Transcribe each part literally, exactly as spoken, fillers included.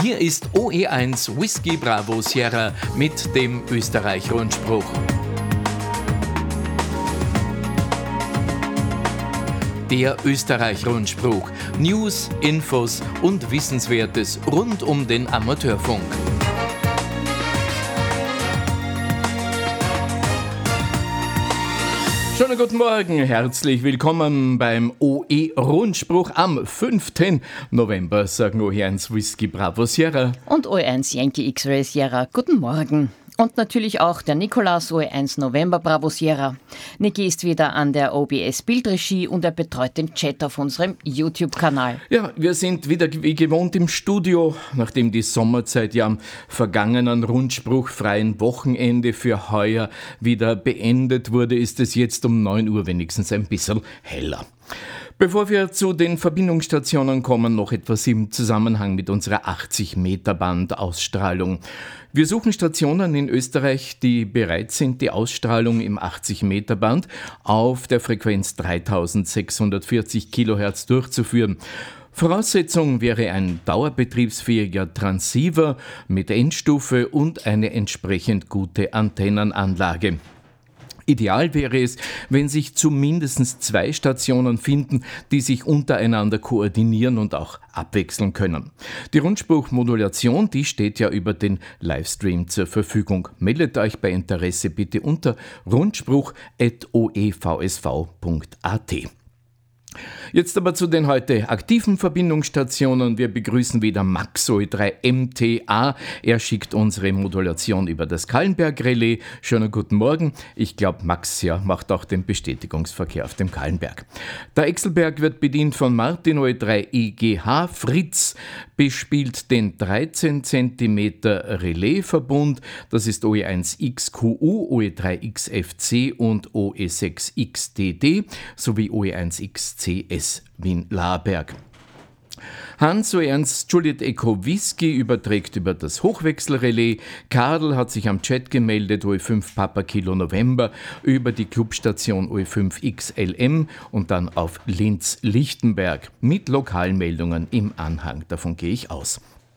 Hier ist O E eins Whisky Bravo Sierra mit dem Österreich-Rundspruch. Der Österreich-Rundspruch. News, Infos und Wissenswertes rund um den Amateurfunk. Schönen guten Morgen, herzlich willkommen beim O E-Rundspruch am fünften November, sagen O E eins Whisky Bravo Sierra. Und O E eins Yankee X-Ray Sierra, guten Morgen. Und natürlich auch der Nikolaus, O E eins November Bravo Sierra. Niki ist wieder an der O B S Bildregie und er betreut den Chat auf unserem YouTube-Kanal. Ja, wir sind wieder wie gewohnt im Studio, nachdem die Sommerzeit ja am vergangenen rundspruchfreien Wochenende für heuer wieder beendet wurde, ist es jetzt um neun Uhr wenigstens ein bisschen heller. Bevor wir zu den Verbindungsstationen kommen, noch etwas im Zusammenhang mit unserer achtzig Meter Band-Ausstrahlung. Wir suchen Stationen in Österreich, die bereit sind, die Ausstrahlung im achtzig Meter Band auf der Frequenz dreitausendsechshundertvierzig Kilohertz durchzuführen. Voraussetzung wäre ein dauerbetriebsfähiger Transceiver mit Endstufe und eine entsprechend gute Antennenanlage. Ideal wäre es, wenn sich zumindest zwei Stationen finden, die sich untereinander koordinieren und auch abwechseln können. Die Rundspruchmodulation, die steht ja über den Livestream zur Verfügung. Meldet euch bei Interesse bitte unter rundspruch at o e v s v punkt a t. Jetzt aber zu den heute aktiven Verbindungsstationen. Wir begrüßen wieder Max O E drei M T A. Er schickt unsere Modulation über das Kahlenberg-Relais. Schönen guten Morgen. Ich glaube, Max ja, macht auch den Bestätigungsverkehr auf dem Kahlenberg. Der Exelberg wird bedient von Martin O E drei E G H. Fritz bespielt den dreizehn Zentimeter Relaisverbund. Das ist O E eins X Q U, O E drei X F C und O E sechs X D D sowie O E eins X C S Wien-Laberg. Hans O E eins Juliet Echo Whisky überträgt über das Hochwechselrelais. Karl hat sich am Chat gemeldet, O E fünf Papa Kilo November, über die Clubstation O E fünf X L M und dann auf Linz-Lichtenberg mit Lokalmeldungen im Anhang. Davon gehe ich aus.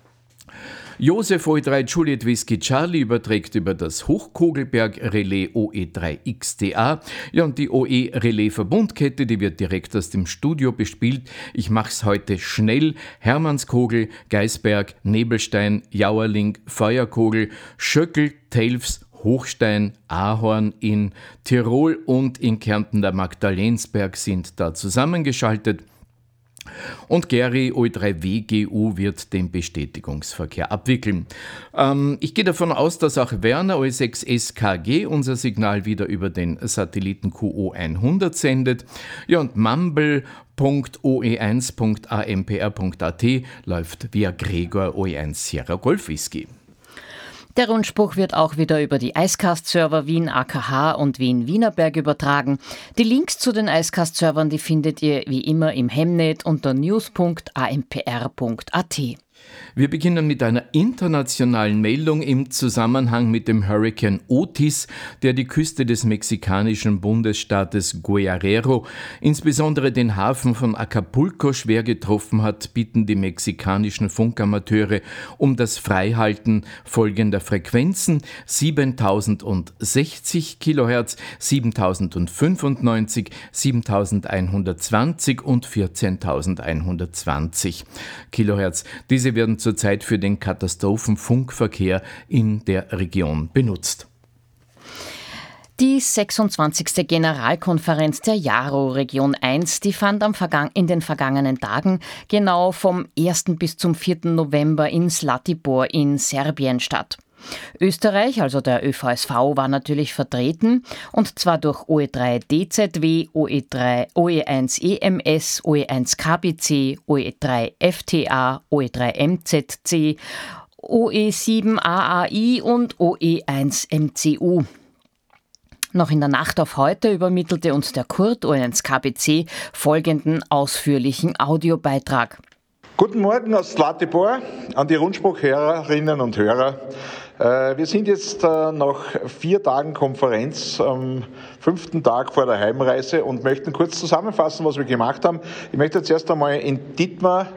Josef O E drei Juliet Whisky Charlie überträgt über das Hochkogelberg-Relais O E drei X D A. Ja, und die O E-Relais-Verbundkette, die wird direkt aus dem Studio bespielt. Ich mache es heute schnell. Hermannskogel, Geisberg, Nebelstein, Jauerling, Feuerkogel, Schöckel, Telfs, Hochstein, Ahorn in Tirol und in Kärnten der Magdalensberg sind da zusammengeschaltet. Und Gary O E drei W G U wird den Bestätigungsverkehr abwickeln. Ähm, ich gehe davon aus, dass auch Werner O E sechs S K G unser Signal wieder über den Satelliten Q O hundert sendet. Ja, und Mumble punkt o e eins punkt a m p r punkt a t läuft via Gregor O E eins Sierra Golf Whisky. Der Rundspruch wird auch wieder über die Icecast-Server Wien A K H und Wien Wienerberg übertragen. Die Links zu den Icecast-Servern, die findet ihr wie immer im Hemnet unter news punkt a m p r punkt a t. Wir beginnen mit einer internationalen Meldung im Zusammenhang mit dem Hurrikan Otis, der die Küste des mexikanischen Bundesstaates Guerrero, insbesondere den Hafen von Acapulco, schwer getroffen hat, bitten die mexikanischen Funkamateure um das Freihalten folgender Frequenzen: siebentausendsechzig Kilohertz, siebentausendfünfundneunzig, siebentausendeinhundertzwanzig und vierzehntausendeinhundertzwanzig Kilohertz. Diese werden zurzeit für den Katastrophenfunkverkehr in der Region benutzt. Die sechsundzwanzigste Generalkonferenz der Jaro Region eins, die fand am Vergang- in den vergangenen Tagen genau vom ersten bis zum vierten November in Zlatibor in Serbien statt. Österreich, also der Ö V S V, war natürlich vertreten, und zwar durch O E drei D Z W, O E drei, O E eins E M S, O E eins K B C, O E drei F T A, O E drei M Z C, O E sieben A A I und O E eins M C U. Noch in der Nacht auf heute übermittelte uns der Kurt, O E eins K B C, folgenden ausführlichen Audiobeitrag. Guten Morgen aus Zlatibor an die Rundspruchhörerinnen und Hörer. Wir sind jetzt nach vier Tagen Konferenz am fünften Tag vor der Heimreise und möchten kurz zusammenfassen, was wir gemacht haben. Ich möchte zuerst einmal in Dietmar,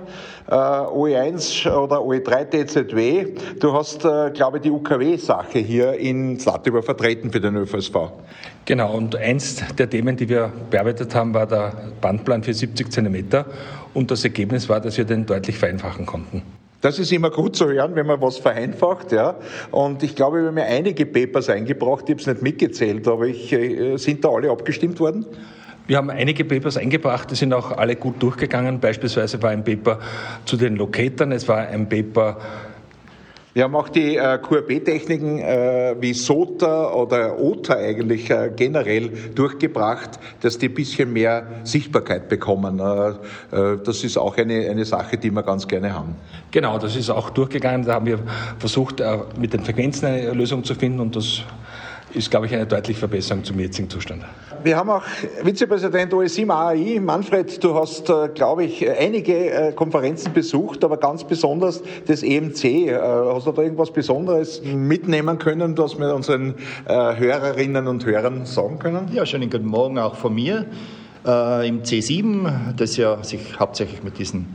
O E eins oder O E drei T Z W. Du hast, glaube ich, die U K W-Sache hier in Zlatibor vertreten für den Ö V S V. Genau, und eins der Themen, die wir bearbeitet haben, war der Bandplan für siebzig Zentimeter und das Ergebnis war, dass wir den deutlich vereinfachen konnten. Das ist immer gut zu hören, wenn man was vereinfacht, ja. Und ich glaube, wir haben ja einige Papers eingebracht, ich habe es nicht mitgezählt, aber ich, äh, sind da alle abgestimmt worden? Wir haben einige Papers eingebracht, die sind auch alle gut durchgegangen. Beispielsweise war ein Paper zu den Locatoren, es war ein Paper. Wir haben auch die äh, Q R B-Techniken äh, wie S O T A oder O T A eigentlich äh, generell durchgebracht, dass die ein bisschen mehr Sichtbarkeit bekommen. Äh, äh, das ist auch eine, eine Sache, die wir ganz gerne haben. Genau, das ist auch durchgegangen. Da haben wir versucht, äh, mit den Frequenzen eine Lösung zu finden und das ist, glaube ich, eine deutliche Verbesserung zum jetzigen Zustand. Wir haben auch Vizepräsident O E sieben A A I. Manfred, du hast, glaube ich, einige Konferenzen besucht, aber ganz besonders das E M C. Hast du da irgendwas Besonderes mitnehmen können, was wir unseren Hörerinnen und Hörern sagen können? Ja, schönen guten Morgen auch von mir. Äh, Im C sieben, das ja sich hauptsächlich mit diesen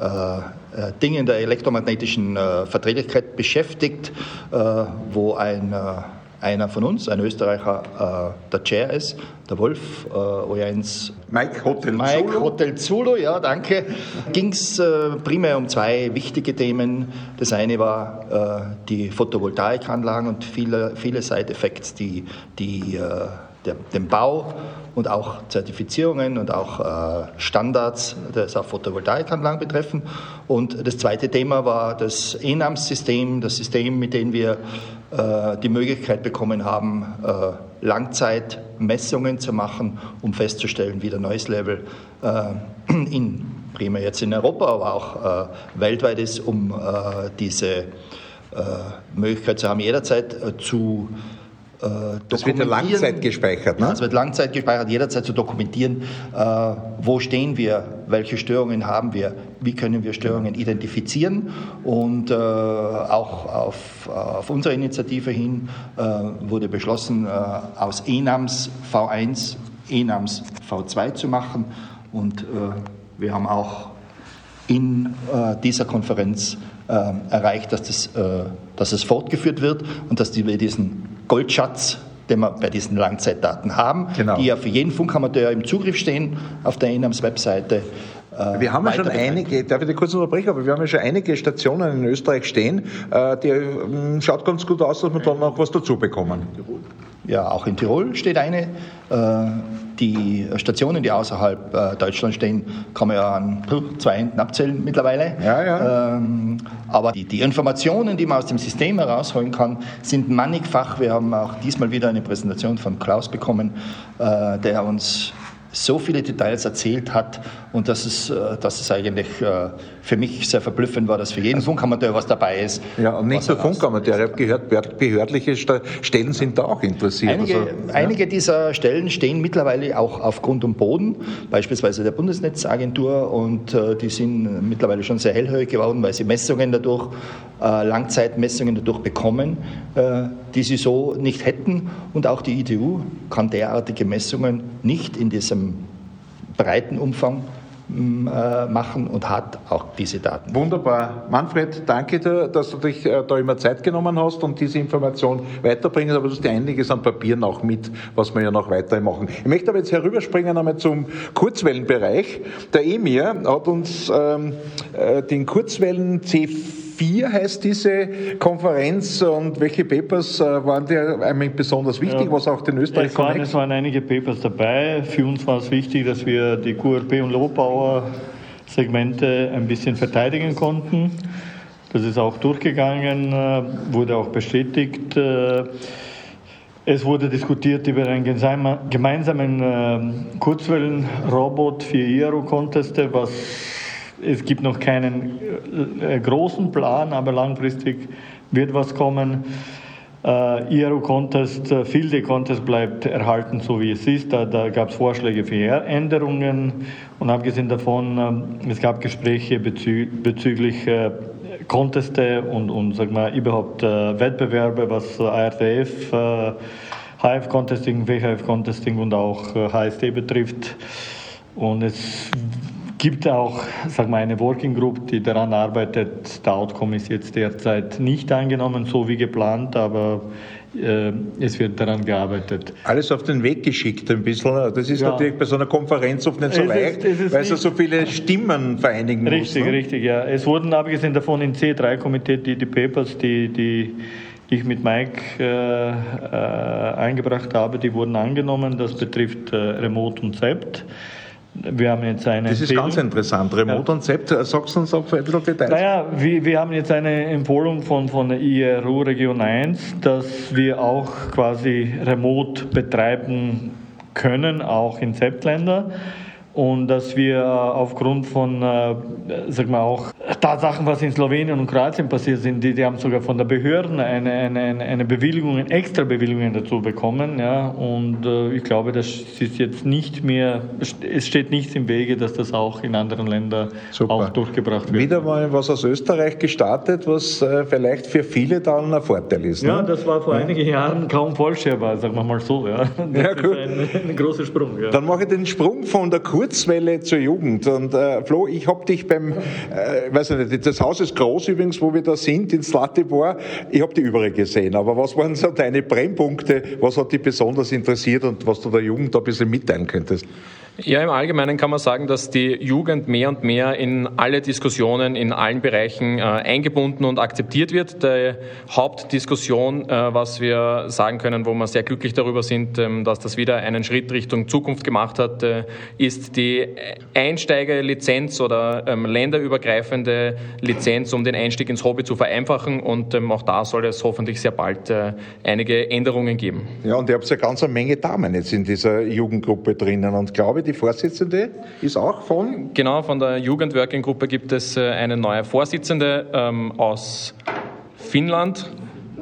äh, Dingen der elektromagnetischen äh, Verträglichkeit beschäftigt, äh, wo ein äh, einer von uns, ein Österreicher, äh, der Chair ist, der Wolf, äh, O E eins. Mike Hotel Mike Zulu. Hotel Zulu, ja, danke. Ging es äh, primär um zwei wichtige Themen. Das eine war äh, die Photovoltaikanlagen und viele, viele Side-Effects, die, die äh, der, den Bau und auch Zertifizierungen und auch äh, Standards, das auf Photovoltaikanlagen betreffen. Und das zweite Thema war das E N A M S-System, das System, mit dem wir äh, die Möglichkeit bekommen haben, äh, Langzeitmessungen zu machen, um festzustellen, wie der Noise Level äh, in, primär jetzt in Europa, aber auch äh, weltweit ist, um äh, diese äh, Möglichkeit zu haben, jederzeit äh, zu Das wird ja Langzeit gespeichert, ne? Ja, es wird Langzeit gespeichert, jederzeit zu dokumentieren, äh, wo stehen wir, welche Störungen haben wir, wie können wir Störungen identifizieren und äh, auch auf, auf unsere Initiative hin äh, wurde beschlossen, äh, aus E N A M S V eins E N A M S V zwei zu machen und äh, wir haben auch in äh, dieser Konferenz äh, erreicht, dass, das, äh, dass es fortgeführt wird und dass wir diesen Goldschatz, den wir bei diesen Langzeitdaten haben, genau, die ja für jeden Funkamateur im Zugriff stehen auf der E N A M S-Webseite. Äh, wir haben ja schon einige, darf ich dich kurz unterbrechen, aber wir haben ja schon einige Stationen in Österreich stehen, äh, die äh, schaut ganz gut aus, dass wir dann noch was dazu bekommen. Ja, auch in Tirol steht eine. Äh, die Stationen, die außerhalb äh, Deutschlands stehen, kann man ja an zwei Händen abzählen mittlerweile. Ja, ja. Ähm, aber die, die Informationen, die man aus dem System herausholen kann, sind mannigfach. Wir haben auch diesmal wieder eine Präsentation von Klaus bekommen, äh, der uns so viele Details erzählt hat und dass es, dass es eigentlich für mich sehr verblüffend war, dass für jeden Funkamateur was dabei ist. Ja, und nicht nur Funkamateur, ich habe gehört, behördliche Stellen sind da auch interessiert. Einige, also, ja. einige dieser Stellen stehen mittlerweile auch auf Grund und Boden, beispielsweise der Bundesnetzagentur, und äh, die sind mittlerweile schon sehr hellhörig geworden, weil sie Messungen dadurch, äh, Langzeitmessungen dadurch bekommen, äh, die sie so nicht hätten, und auch die I T U kann derartige Messungen nicht in diesem breiten Umfang äh, machen und hat auch diese Daten. Wunderbar. Manfred, danke dir, dass du dich äh, da immer Zeit genommen hast und diese Information weiterbringst, aber du hast ja einiges an Papieren auch mit, was wir ja noch weiter machen. Ich möchte aber jetzt herüberspringen einmal zum Kurzwellenbereich. Der Emir hat uns ähm, äh, den Kurzwellen C vier heißt diese Konferenz, und welche Papers äh, waren dir eigentlich besonders wichtig, ja, was auch den Österreich es waren, es waren einige Papers dabei. Für uns war es wichtig, dass wir die Q R B und Low Power Segmente ein bisschen verteidigen konnten. Das ist auch durchgegangen, äh, wurde auch bestätigt. Äh, es wurde diskutiert über einen gemeinsamen äh, Kurzwellenrobot für I R U-Conteste, was es gibt noch keinen äh, großen Plan, aber langfristig wird was kommen. Äh, I R U-Contest, äh, Field Day Contest bleibt erhalten, so wie es ist. Da, da gab es Vorschläge für Änderungen, und abgesehen davon, äh, es gab Gespräche bezü- bezüglich äh, Conteste und, und sag mal, überhaupt äh, Wettbewerbe, was A R D F, äh, H F-Contesting, W H F-Contesting und auch äh, H S D betrifft. Und es gibt auch, sag mal, eine Working Group, die daran arbeitet. Der Outcome ist jetzt derzeit nicht angenommen, so wie geplant, aber äh, es wird daran gearbeitet. Alles auf den Weg geschickt ein bisschen. Das ist ja natürlich bei so einer Konferenz oft nicht so es leicht, ist, weil es so viele Stimmen vereinigen muss. Richtig, ne? richtig, ja. Es wurden abgesehen davon im C drei Komitee die, die Papers, die, die, die ich mit Mike äh, äh, eingebracht habe, die wurden angenommen. Das betrifft äh, Remote und S E P T. Wir haben jetzt eine das ist Empfehlung. ganz interessant. Remote ja. und S E P T, sagst du uns auch ein bisschen Details? Naja, wir, wir haben jetzt eine Empfehlung von, von der I R U Region eins, dass wir auch quasi remote betreiben können, auch in S E P T-Länder. Und dass wir aufgrund von, äh, sag mal, auch Tatsachen, was in Slowenien und Kroatien passiert sind, die, die haben sogar von der Behörden eine, eine, eine Bewilligung, extra Bewilligungen dazu bekommen. Ja. Und äh, ich glaube, das ist jetzt nicht mehr, es steht nichts im Wege, dass das auch in anderen Ländern Super. Auch durchgebracht wird. Wieder mal was aus Österreich gestartet, was äh, vielleicht für viele dann ein Vorteil ist. Ne? Ja, das war vor ja. einigen Jahren kaum vorstellbar, sagen wir mal so. Ja. Das ja, ist ein, ein großer Sprung. Ja. Dann mache ich den Sprung von der Kurzwelle zur Jugend. Und äh, Flo, ich habe dich beim, äh, weiß nicht, das Haus ist groß übrigens, wo wir da sind, in Zlatibor. Ich habe die überall gesehen. Aber was waren so deine Brennpunkte? Was hat dich besonders interessiert und was du der Jugend da ein bisschen mitteilen könntest? Ja, im Allgemeinen kann man sagen, dass die Jugend mehr und mehr in alle Diskussionen in allen Bereichen äh, eingebunden und akzeptiert wird. Die Hauptdiskussion, äh, was wir sagen können, wo wir sehr glücklich darüber sind, ähm, dass das wieder einen Schritt Richtung Zukunft gemacht hat, äh, ist die Einsteigerlizenz oder ähm, länderübergreifende Lizenz, um den Einstieg ins Hobby zu vereinfachen. Und ähm, auch da soll es hoffentlich sehr bald äh, einige Änderungen geben. Ja, und ihr habt ja ganz eine Menge Damen jetzt in dieser Jugendgruppe drinnen und glaube, die Vorsitzende ist auch von? Genau, von der Jugendworking-Gruppe gibt es eine neue Vorsitzende ähm, aus Finnland,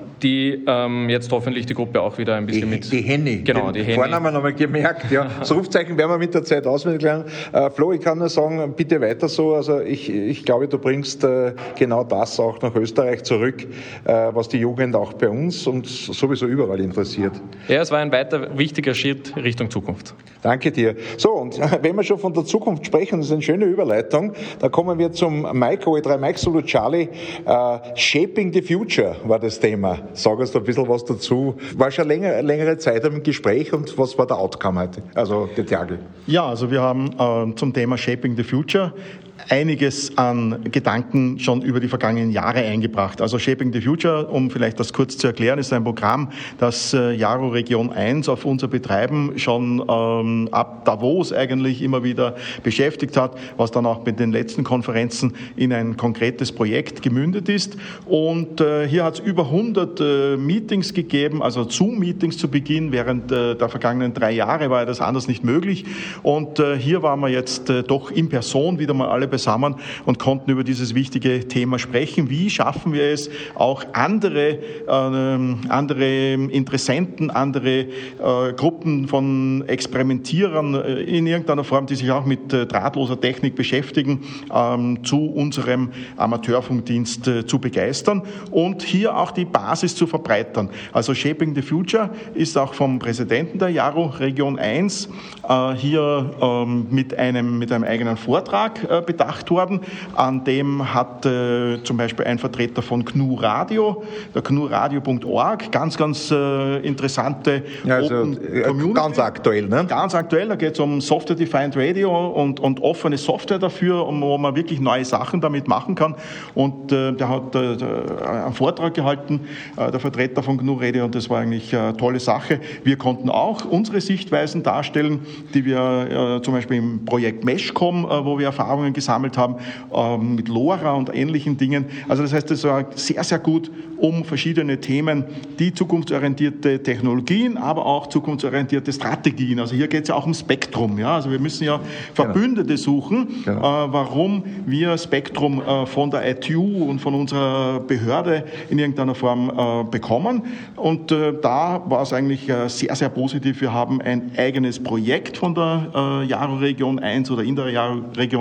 die ähm, jetzt hoffentlich die Gruppe auch wieder ein bisschen die, mit... Die Henny. Genau, die Henny. Vornamen haben wir gemerkt, ja. Das Rufzeichen werden wir mit der Zeit auswendig lernen. Äh, Flo, ich kann nur sagen, bitte weiter so. Also ich, ich glaube, du bringst äh, genau das auch nach Österreich zurück, äh, was die Jugend auch bei uns und sowieso überall interessiert. Ja, es war ein weiter wichtiger Schritt Richtung Zukunft. Danke dir. So, und wenn wir schon von der Zukunft sprechen, das ist eine schöne Überleitung, da kommen wir zum Mike O E drei, Mike Zulu Charlie. Äh, Shaping the Future war das Thema. Sag uns da ein bisschen was dazu. War schon länger, längere Zeit im Gespräch und was war der Outcome heute, also die Tage? Ja, also wir haben äh, zum Thema Shaping the Future einiges an Gedanken schon über die vergangenen Jahre eingebracht. Also Shaping the Future, um vielleicht das kurz zu erklären, ist ein Programm, das äh, Jaro Region eins auf unser Betreiben schon ähm, ab Davos eigentlich immer wieder beschäftigt hat, was dann auch mit den letzten Konferenzen in ein konkretes Projekt gemündet ist. Und äh, hier hat es über hundert äh, Meetings gegeben, also Zoom-Meetings zu Beginn. Während äh, der vergangenen drei Jahre war das anders nicht möglich. Und äh, hier waren wir jetzt äh, doch in Person wieder mal alle beisammen und konnten über dieses wichtige Thema sprechen. Wie schaffen wir es, auch andere, äh, andere Interessenten, andere äh, Gruppen von Experimentierern äh, in irgendeiner Form, die sich auch mit äh, drahtloser Technik beschäftigen, ähm, zu unserem Amateurfunkdienst äh, zu begeistern und hier auch die Basis zu verbreitern. Also Shaping the Future ist auch vom Präsidenten der Jaro Region eins äh, hier ähm, mit einem, mit einem eigenen Vortrag äh, bedacht worden. An dem hat äh, zum Beispiel ein Vertreter von G N U Radio, der G N U Radio Punkt org, ganz, ganz äh, interessante ja, also, Open Community. Ganz aktuell, ne? Ganz aktuell, da geht es um Software-Defined Radio und, und offene Software dafür, um, wo man wirklich neue Sachen damit machen kann. Und äh, der hat äh, einen Vortrag gehalten, äh, der Vertreter von G N U Radio, und das war eigentlich eine tolle Sache. Wir konnten auch unsere Sichtweisen darstellen, die wir äh, zum Beispiel im Projekt Meshcom, äh, wo wir Erfahrungen gesammelt haben, äh, mit LoRa und ähnlichen Dingen. Also das heißt, das war sehr, sehr gut, um verschiedene Themen, die zukunftsorientierte Technologien, aber auch zukunftsorientierte Strategien. Also hier geht es ja auch um Spektrum. Ja? Also wir müssen ja Verbündete suchen, genau. äh, warum wir Spektrum äh, von der I T U und von unserer Behörde in irgendeiner Form äh, bekommen. Und äh, da war es eigentlich äh, sehr, sehr positiv. Wir haben ein eigenes Projekt von der äh, Jaro Region eins oder in der Jaro Region eins beschlossen.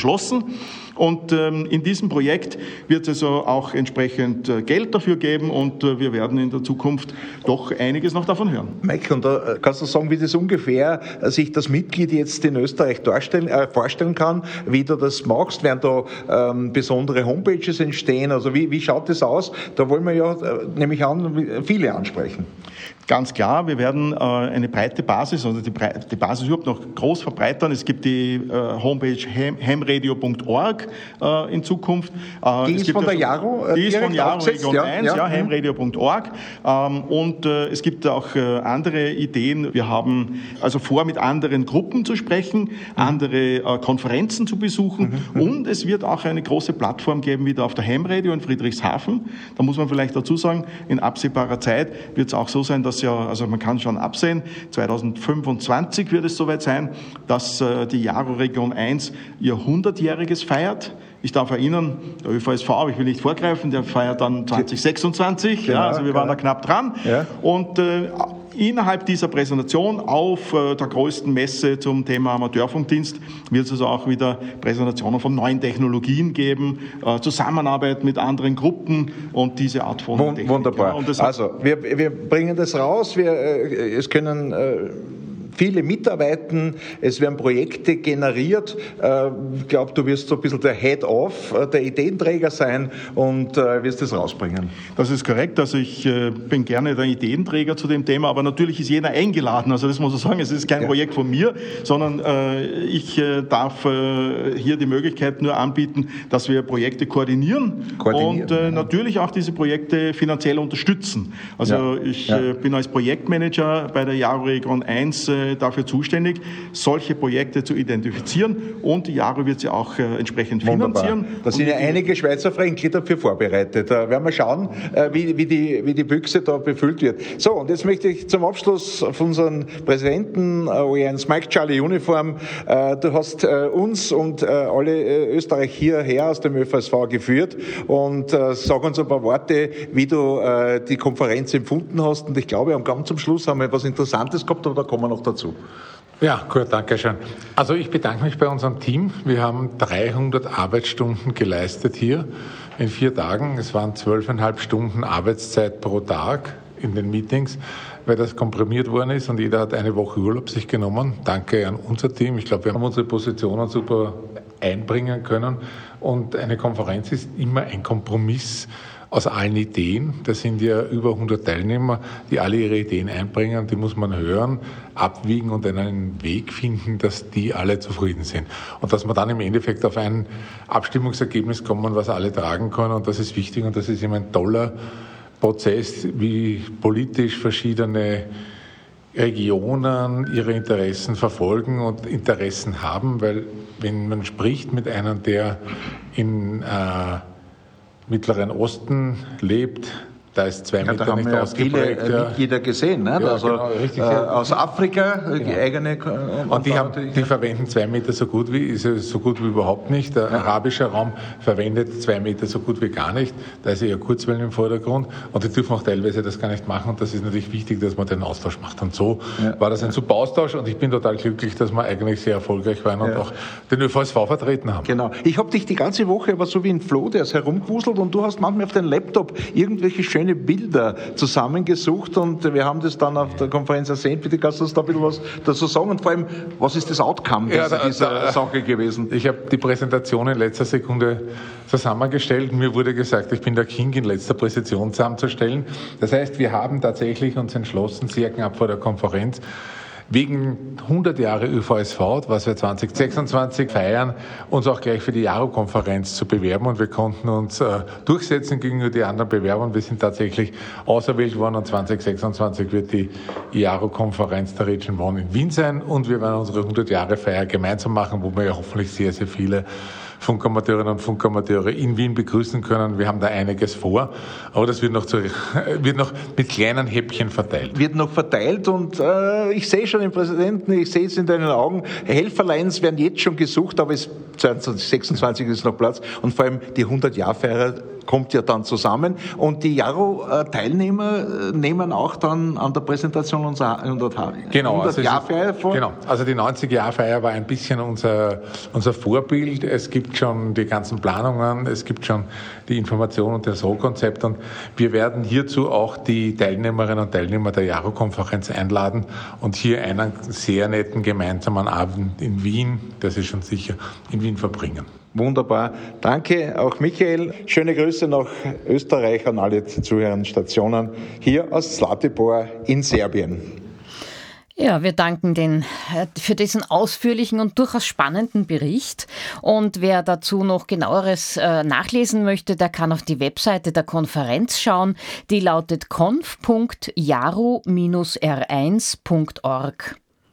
beschlossen. Und ähm, in diesem Projekt wird es also auch entsprechend äh, Geld dafür geben und äh, wir werden in der Zukunft doch einiges noch davon hören. Mike, und da kannst du sagen, wie das ungefähr sich das Mitglied jetzt in Österreich darstellen, äh, vorstellen kann, wie du das machst? Werden da ähm, besondere Homepages entstehen? Also wie, wie schaut das aus? Da wollen wir ja, äh, nämlich an, viele ansprechen. Ganz klar, wir werden äh, eine breite Basis, also die, Bre- die Basis überhaupt noch groß verbreitern. Es gibt die äh, Homepage ham radio punkt org äh, in Zukunft. Äh, die es ist gibt von der also, Jaro? Äh, die ist von Jaro Region ja, eins, ja, ja, ham radio punkt org. Ähm, und äh, es gibt auch äh, andere Ideen. Wir haben also vor, mit anderen Gruppen zu sprechen, mhm. andere äh, Konferenzen zu besuchen mhm. und es wird auch eine große Plattform geben, wieder auf der Ham Radio in Friedrichshafen. Da muss man vielleicht dazu sagen, in absehbarer Zeit wird es auch so sein, dass ja, also man kann schon absehen, zweitausendfünfundzwanzig wird es soweit sein, dass äh, die Jaro Region eins ihr hundertjähriges feiert. Ich darf erinnern, der ÖVSV, aber ich will nicht vorgreifen, der feiert dann zwanzig sechsundzwanzig, genau, ja, also wir waren ja. da knapp dran. Ja. Und äh, innerhalb dieser Präsentation auf äh, der größten Messe zum Thema Amateurfunkdienst wird es also auch wieder Präsentationen von neuen Technologien geben, äh, Zusammenarbeit mit anderen Gruppen und diese Art von Wund- Technik. Wunderbar. Ja, und das also wir, wir bringen das raus, wir, äh, es können äh, viele mitarbeiten, es werden Projekte generiert. Ich glaube, du wirst so ein bisschen der Head-Off, der Ideenträger sein und wirst das rausbringen. Das ist korrekt. Also ich äh, bin gerne der Ideenträger zu dem Thema, aber natürlich ist jeder eingeladen. Also das muss ich sagen, es ist kein ja. Projekt von mir, sondern äh, ich äh, darf äh, hier die Möglichkeit nur anbieten, dass wir Projekte koordinieren, koordinieren und äh, ja. natürlich auch diese Projekte finanziell unterstützen. Also ja. ich ja. Äh, bin als Projektmanager bei der Jaro Region eins äh, dafür zuständig, solche Projekte zu identifizieren und die Jaro wird sie auch äh, entsprechend Wunderbar. finanzieren. Da sind ja einige Schweizer Fränkli dafür vorbereitet. Da werden wir schauen, äh, wie, wie, die, wie die Büchse da befüllt wird. So, und jetzt möchte ich zum Abschluss von unseren Präsidenten äh, O E eins Mike Charlie Uniform, äh, du hast äh, uns und äh, alle äh, Österreich hierher aus dem ÖVSV geführt und äh, sag uns ein paar Worte, wie du äh, die Konferenz empfunden hast und ich glaube, am ganz zum Schluss haben wir etwas Interessantes gehabt, aber da kommen wir noch dazu. Ja, gut, danke schön. Also ich bedanke mich bei unserem Team. Wir haben dreihundert Arbeitsstunden geleistet hier in vier Tagen. Es waren zwölfeinhalb Stunden Arbeitszeit pro Tag in den Meetings, weil das komprimiert worden ist und jeder hat eine Woche Urlaub sich genommen. Danke an unser Team. Ich glaube, wir haben unsere Positionen super einbringen können und eine Konferenz ist immer ein Kompromiss aus allen Ideen. Das sind ja über hundert Teilnehmer, die alle ihre Ideen einbringen. Die muss man hören, abwiegen und einen Weg finden, dass die alle zufrieden sind. Und dass man dann im Endeffekt auf ein Abstimmungsergebnis kommen, was alle tragen können. Und das ist wichtig und das ist immer ein toller Prozess, wie politisch verschiedene Regionen ihre Interessen verfolgen und Interessen haben. Weil wenn man spricht mit einem, der in äh, Mittleren Osten lebt, da ist zwei ja, Meter da nicht haben wir ausgeprägt. Viele ja. Mitglieder gesehen, ne? Ja, also genau, richtig, äh, ja. aus Afrika, genau. Die eigene. Äh, und die, haben, die verwenden zwei Meter so gut wie so gut wie überhaupt nicht. Der ja. arabische Raum verwendet zwei Meter so gut wie gar nicht. Da ist eher Kurzwellen im Vordergrund und die dürfen auch teilweise das gar nicht machen. Und das ist natürlich wichtig, dass man den Austausch macht. Und so ja. war das ein super Austausch und ich bin total glücklich, dass wir eigentlich sehr erfolgreich waren und ja. auch den ÖVSV vertreten haben. Genau. Ich habe dich die ganze Woche aber so wie ein Floh, der ist herumgewuselt und du hast manchmal auf deinem Laptop irgendwelche schöne Bilder zusammengesucht und wir haben das dann auf der Konferenz ersehen. Bitte kannst du uns da ein bisschen was dazu sagen und vor allem, was ist das Outcome ja, da, dieser da, Sache gewesen? Ich habe die Präsentation in letzter Sekunde zusammengestellt. Mir wurde gesagt, ich bin der King in letzter Präsentation zusammenzustellen. Das heißt, wir haben tatsächlich uns entschlossen, sehr knapp vor der Konferenz, wegen hundert Jahre ÖVSV, was wir zwanzig sechsundzwanzig feiern, uns auch gleich für die Jaro-Konferenz zu bewerben und wir konnten uns äh, durchsetzen gegenüber die anderen Bewerbern. Wir sind tatsächlich auserwählt worden und zwanzig sechsundzwanzig wird die Jaro-Konferenz der Region One in Wien sein und wir werden unsere hundert Jahre Feier gemeinsam machen, wo wir ja hoffentlich sehr, sehr viele Funkamateurinnen und Funkamateure in Wien begrüßen können. Wir haben da einiges vor, aber das wird noch, zu, wird noch mit kleinen Häppchen verteilt. Wird noch verteilt und äh, ich sehe schon den Präsidenten, ich sehe es in deinen Augen, Helferleins werden jetzt schon gesucht, aber es zwanzig sechsundzwanzig ist noch Platz und vor allem die hundert-Jahr-Feier kommt ja dann zusammen. Und die Jaro-Teilnehmer nehmen auch dann an der Präsentation unserer genau, hundert-Jahr-Feier vor. Genau, also die neunzig-Jahr-Feier war ein bisschen unser, unser Vorbild. Es gibt schon die ganzen Planungen, es gibt schon die Information und das Rohkonzept. Und wir werden hierzu auch die Teilnehmerinnen und Teilnehmer der Jaro-Konferenz einladen und hier einen sehr netten gemeinsamen Abend in Wien, das ist schon sicher, in Wien verbringen. Wunderbar. Danke auch Michael. Schöne Grüße nach Österreich an alle zuhörenden Stationen hier aus Zlatibor in Serbien. Ja, wir danken den für diesen ausführlichen und durchaus spannenden Bericht. Und wer dazu noch genaueres äh, nachlesen möchte, der kann auf die Webseite der Konferenz schauen. Die lautet konf punkt jaro R eins punkt org.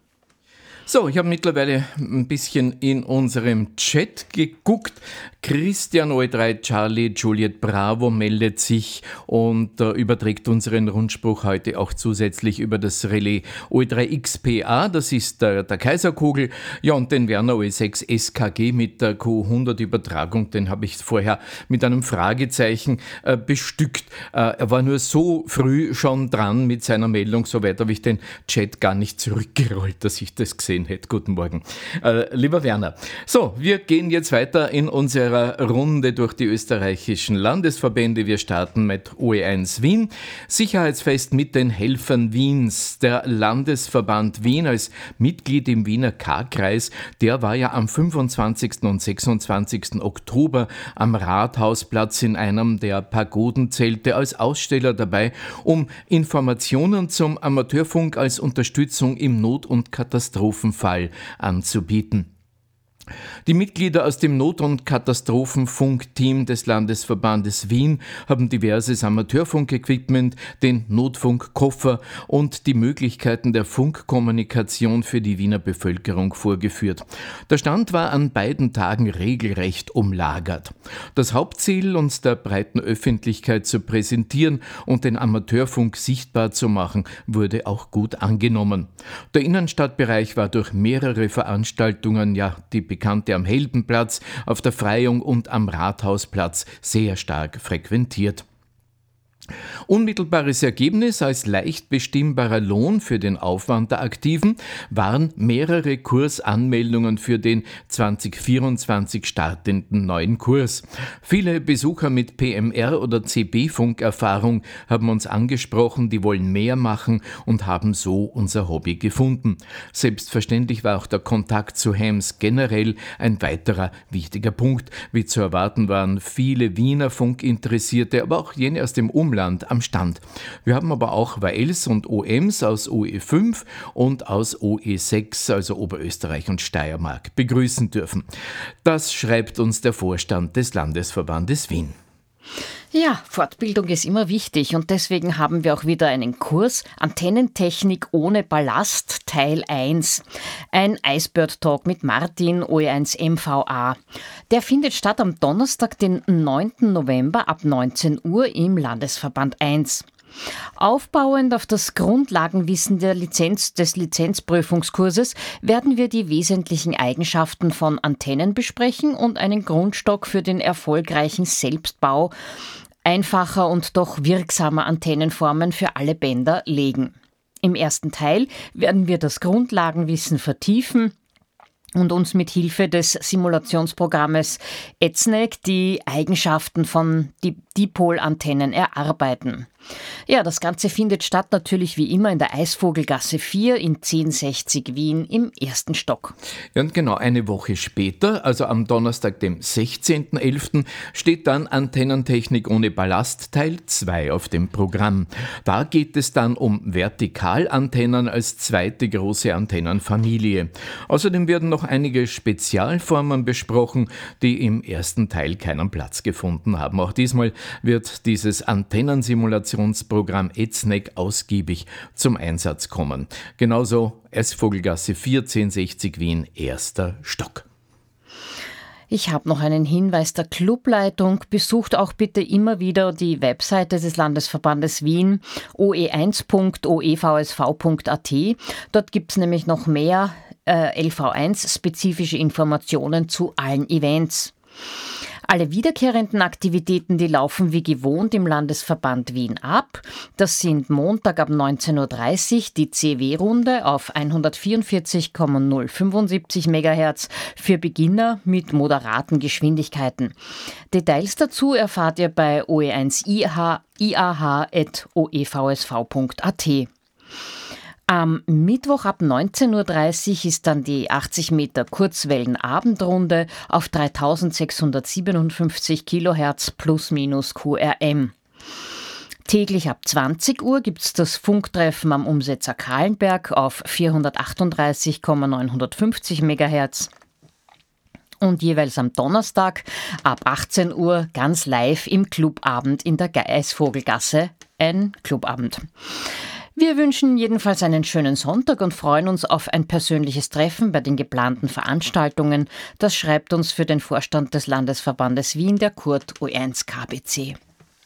So, ich habe mittlerweile ein bisschen in unserem Chat geguckt. Christian O E drei Charlie Juliet Bravo meldet sich und äh, überträgt unseren Rundspruch heute auch zusätzlich über das Relais O E drei X P A, das ist der, der Kaiserkugel. Ja, und den Werner O E sechs S K G mit der Q hundert Übertragung, den habe ich vorher mit einem Fragezeichen äh, bestückt. Äh, er war nur so früh schon dran mit seiner Meldung, soweit habe ich den Chat gar nicht zurückgerollt, dass ich das gesehen hätte. Guten Morgen. Äh, lieber Werner. So, wir gehen jetzt weiter in unserer Runde durch die österreichischen Landesverbände. Wir starten mit O E eins Wien. Sicherheitsfest mit den Helfern Wiens. Der Landesverband Wien als Mitglied im Wiener K-Kreis, der war ja am fünfundzwanzigsten und sechsundzwanzigsten Oktober am Rathausplatz in einem der Pagodenzelte als Aussteller dabei, um Informationen zum Amateurfunk als Unterstützung im Not- und Katastrophenfall anzubieten. Die Mitglieder aus dem Not- und Katastrophenfunkteam des Landesverbandes Wien haben diverses Amateurfunkequipment, den Notfunkkoffer und die Möglichkeiten der Funkkommunikation für die Wiener Bevölkerung vorgeführt. Der Stand war an beiden Tagen regelrecht umlagert. Das Hauptziel, uns der breiten Öffentlichkeit zu präsentieren und den Amateurfunk sichtbar zu machen, wurde auch gut angenommen. Der Innenstadtbereich war durch mehrere Veranstaltungen, ja, die bekannte am Heldenplatz, auf der Freiung und am Rathausplatz sehr stark frequentiert. Unmittelbares Ergebnis als leicht bestimmbarer Lohn für den Aufwand der Aktiven waren mehrere Kursanmeldungen für den zwanzig vierundzwanzig startenden neuen Kurs. Viele Besucher mit P M R- oder C B-Funkerfahrung haben uns angesprochen, die wollen mehr machen und haben so unser Hobby gefunden. Selbstverständlich war auch der Kontakt zu Hams generell ein weiterer wichtiger Punkt. Wie zu erwarten waren viele Wiener Funkinteressierte, aber auch jene aus dem Umland am Stand. Wir haben aber auch W A Ls und O Ms aus O E fünf und aus O E sechs, also Oberösterreich und Steiermark, begrüßen dürfen. Das schreibt uns der Vorstand des Landesverbandes Wien. Ja, Fortbildung ist immer wichtig und deswegen haben wir auch wieder einen Kurs Antennentechnik ohne Ballast Teil eins. Ein Icebird Talk mit Martin, O E eins M V A. Der findet statt am Donnerstag, den neunten November ab neunzehn Uhr im Landesverband eins. Aufbauend auf das Grundlagenwissen der Lizenz, des Lizenzprüfungskurses werden wir die wesentlichen Eigenschaften von Antennen besprechen und einen Grundstock für den erfolgreichen Selbstbau einfacher und doch wirksamer Antennenformen für alle Bänder legen. Im ersten Teil werden wir das Grundlagenwissen vertiefen und uns mit Hilfe des Simulationsprogrammes E Z N E C die Eigenschaften von Dipol-Antennen erarbeiten. Ja, das Ganze findet statt natürlich wie immer in der Eisvogelgasse vier in zehn sechzig Wien im ersten Stock. Ja, und genau eine Woche später, also am Donnerstag, dem sechzehnten elften, steht dann Antennentechnik ohne Ballast Teil zwei auf dem Programm. Da geht es dann um Vertikalantennen als zweite große Antennenfamilie. Außerdem werden noch einige Spezialformen besprochen, die im ersten Teil keinen Platz gefunden haben. Auch diesmal wird dieses Antennensimulationsprogramm E Z N E C ausgiebig zum Einsatz kommen. Genauso Eisvogelgasse vier, zehn sechzig Wien, erster Stock. Ich habe noch einen Hinweis der Clubleitung. Besucht auch bitte immer wieder die Webseite des Landesverbandes Wien, o e eins punkt o e v s v punkt a t. Dort gibt es nämlich noch mehr äh, L V eins-spezifische Informationen zu allen Events. Alle wiederkehrenden Aktivitäten, die laufen wie gewohnt im Landesverband Wien ab. Das sind Montag ab neunzehn Uhr dreißig die C W-Runde auf hundertvierundvierzig Komma null fünfundsiebzig Megahertz für Beginner mit moderaten Geschwindigkeiten. Details dazu erfahrt ihr bei o e eins i a h at o e v s v punkt a t. Am Mittwoch ab neunzehn Uhr dreißig ist dann die achtzig Meter Kurzwellen-Abendrunde auf dreitausendsechshundertsiebenundfünfzig Kilohertz plus minus Q R M. Täglich ab zwanzig Uhr gibt es das Funktreffen am Umsetzer Kahlenberg auf vierhundertachtunddreißig Komma neunhundertfünfzig Megahertz. Und jeweils am Donnerstag ab achtzehn Uhr ganz live im Clubabend in der Eisvogelgasse ein Clubabend. Wir wünschen jedenfalls einen schönen Sonntag und freuen uns auf ein persönliches Treffen bei den geplanten Veranstaltungen. Das schreibt uns für den Vorstand des Landesverbandes Wien der Kurt O eins K B C.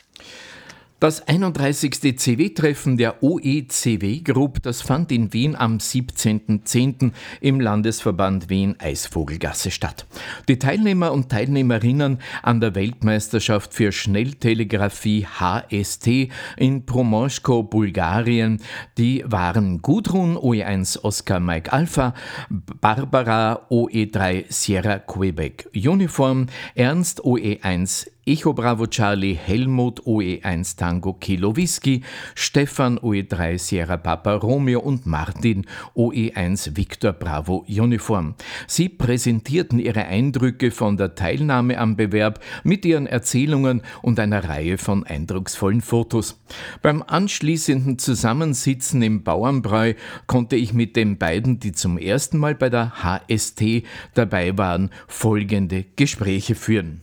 Das einunddreißigste C W-Treffen der O E C W Group, das fand in Wien am siebzehnten zehnten im Landesverband Wien Eisvogelgasse statt. Die Teilnehmer und Teilnehmerinnen an der Weltmeisterschaft für Schnelltelegrafie H S T in Promoshko, Bulgarien, die waren Gudrun O E eins Oscar Mike Alpha, Barbara O E drei Sierra Quebec Uniform, Ernst O E eins Echo Bravo Charlie Helmut O E eins Tango Kilo Whisky, Stefan O E drei Sierra Papa Romeo und Martin O E eins Victor Bravo Uniform. Sie präsentierten ihre Eindrücke von der Teilnahme am Bewerb mit ihren Erzählungen und einer Reihe von eindrucksvollen Fotos. Beim anschließenden Zusammensitzen im Bauernbräu konnte ich mit den beiden, die zum ersten Mal bei der H S T dabei waren, folgende Gespräche führen.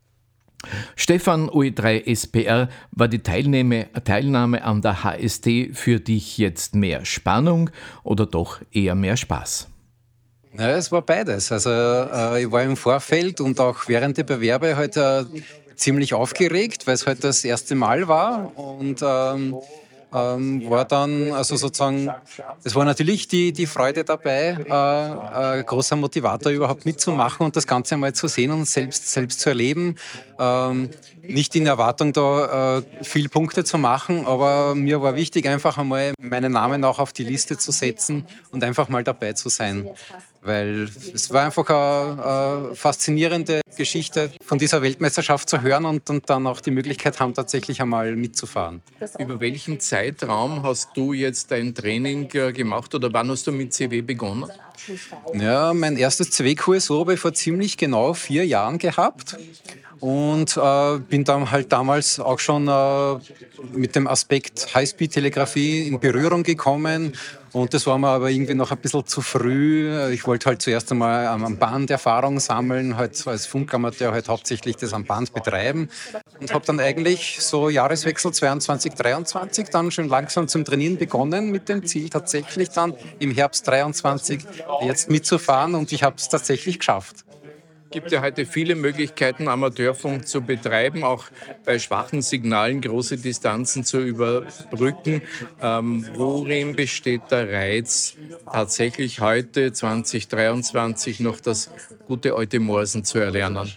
Stefan O E drei S P R, war die Teilnahme, Teilnahme an der H S T für dich jetzt mehr Spannung oder doch eher mehr Spaß? Ja, es war beides. Also äh, ich war im Vorfeld und auch während der Bewerbe halt äh, ziemlich aufgeregt, weil es halt das erste Mal war und ähm, ähm, war dann, also sozusagen, es war natürlich die, die Freude dabei, äh, äh, großer Motivator überhaupt mitzumachen und das Ganze einmal zu sehen und selbst, selbst zu erleben. Ähm, nicht in Erwartung, da äh, viel Punkte zu machen, aber mir war wichtig, einfach einmal meinen Namen auch auf die Liste zu setzen und einfach mal dabei zu sein. Weil es war einfach eine, eine faszinierende Geschichte von dieser Weltmeisterschaft zu hören und, und dann auch die Möglichkeit haben, tatsächlich einmal mitzufahren. Über welchen Zeitraum hast du jetzt dein Training gemacht oder wann hast du mit C W begonnen? Ja, mein erstes C W-Kurs habe ich vor ziemlich genau vier Jahren gehabt. Und äh, bin dann halt damals auch schon äh, mit dem Aspekt Highspeed-Telegrafie in Berührung gekommen. Und das war mir aber irgendwie noch ein bisschen zu früh. Ich wollte halt zuerst einmal am Band Erfahrung sammeln, halt als Funkamateur halt hauptsächlich das am Band betreiben. Und habe dann eigentlich so Jahreswechsel zweiundzwanzig dreiundzwanzig dann schon langsam zum Trainieren begonnen, mit dem Ziel tatsächlich dann im Herbst dreiundzwanzig jetzt mitzufahren. Und ich habe es tatsächlich geschafft. Es gibt ja heute viele Möglichkeiten, Amateurfunk zu betreiben, auch bei schwachen Signalen große Distanzen zu überbrücken. Ähm, worin besteht der Reiz, tatsächlich heute, zwanzig dreiundzwanzig, noch das gute alte Morsen zu erlernen?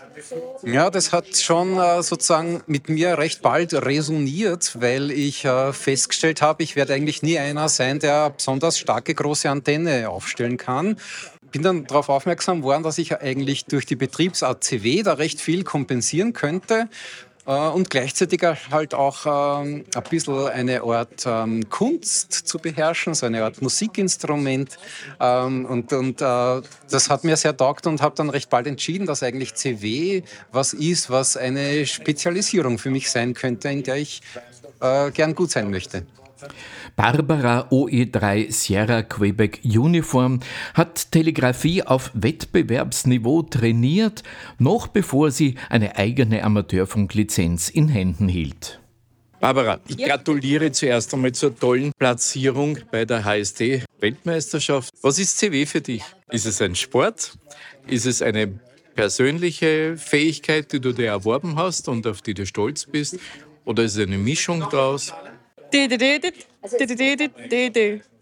Ja, das hat schon äh, sozusagen mit mir recht bald resoniert, weil ich äh, festgestellt habe, ich werde eigentlich nie einer sein, der besonders starke große Antenne aufstellen kann. Bin dann darauf aufmerksam geworden, dass ich eigentlich durch die Betriebsart C W da recht viel kompensieren könnte äh, und gleichzeitig halt auch ähm, ein bisschen eine Art ähm, Kunst zu beherrschen, so eine Art Musikinstrument. Ähm, und und äh, das hat mir sehr taugt und habe dann recht bald entschieden, dass eigentlich C W was ist, was eine Spezialisierung für mich sein könnte, in der ich äh, gern gut sein möchte. Barbara O E drei Sierra Quebec Uniform hat Telegrafie auf Wettbewerbsniveau trainiert, noch bevor sie eine eigene Amateurfunklizenz in Händen hielt. Barbara, ich gratuliere zuerst einmal zur tollen Platzierung bei der H S T-Weltmeisterschaft. Was ist C W für dich? Ist es ein Sport? Ist es eine persönliche Fähigkeit, die du dir erworben hast und auf die du stolz bist? Oder ist es eine Mischung daraus?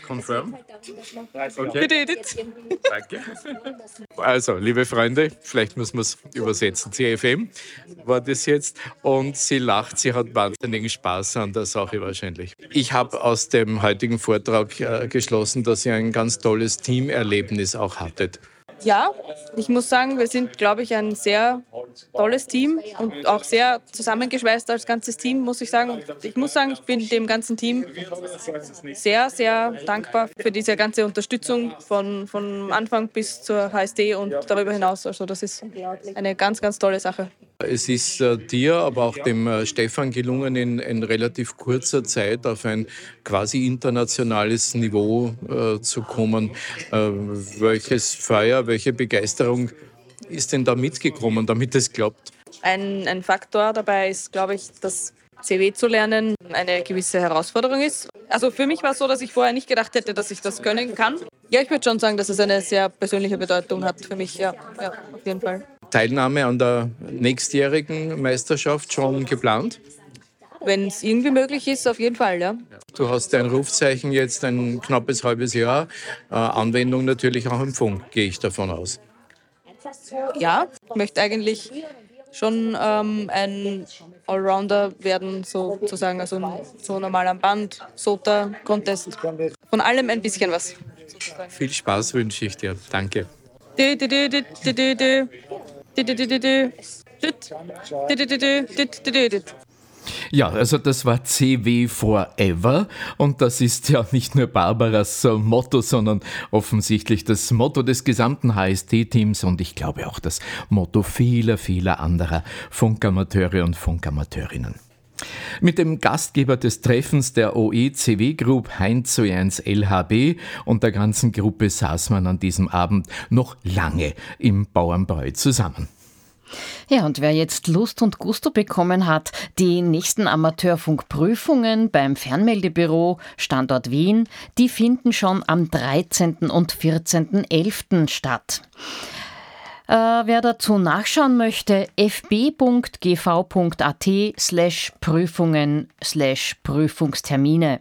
Confirm? Okay. Danke. Also, liebe Freunde, vielleicht muss man es übersetzen. C F M war das jetzt und sie lacht, sie hat wahnsinnigen Spaß an der Sache wahrscheinlich. Ich habe aus dem heutigen Vortrag äh, geschlossen, dass ihr ein ganz tolles Teamerlebnis auch hattet. Ja, ich muss sagen, wir sind, glaube ich, ein sehr tolles Team und auch sehr zusammengeschweißt als ganzes Team, muss ich sagen. Ich muss sagen, ich bin dem ganzen Team sehr, sehr dankbar für diese ganze Unterstützung von, von Anfang bis zur H S D und darüber hinaus. Also das ist eine ganz, ganz tolle Sache. Es ist äh, dir, aber auch dem äh, Stefan gelungen, in, in relativ kurzer Zeit auf ein quasi internationales Niveau äh, zu kommen. Äh, welches Feuer, welche Begeisterung ist denn da mitgekommen, damit es klappt? Ein, ein Faktor dabei ist, glaube ich, dass C W zu lernen eine gewisse Herausforderung ist. Also für mich war es so, dass ich vorher nicht gedacht hätte, dass ich das können kann. Ja, ich würde schon sagen, dass es eine sehr persönliche Bedeutung hat für mich, ja, ja auf jeden Fall. Teilnahme an der nächstjährigen Meisterschaft schon geplant? Wenn es irgendwie möglich ist, auf jeden Fall, ja. Du hast dein Rufzeichen jetzt ein knappes halbes Jahr. Äh, Anwendung natürlich auch im Funk, gehe ich davon aus. Ja, ich möchte eigentlich schon ähm, ein Allrounder werden, sozusagen, also so normal am Band, Sota, Contest. Von allem ein bisschen was. Viel Spaß wünsche ich dir. Danke. Ja, also das war C W Forever und das ist ja nicht nur Barbaras Motto, sondern offensichtlich das Motto des gesamten H S D-Teams und ich glaube auch das Motto vieler, vieler anderer Funkamateure und Funkamateurinnen. Mit dem Gastgeber des Treffens der O E C W Group, Heinz Soyens L H B und der ganzen Gruppe saß man an diesem Abend noch lange im Bauernbräu zusammen. Ja, und wer jetzt Lust und Gusto bekommen hat, die nächsten Amateurfunkprüfungen beim Fernmeldebüro Standort Wien, die finden schon am dreizehnten und vierzehnten elften statt. Äh, wer dazu nachschauen möchte, f b punkt g v punkt a t slash Prüfungen slash Prüfungstermine.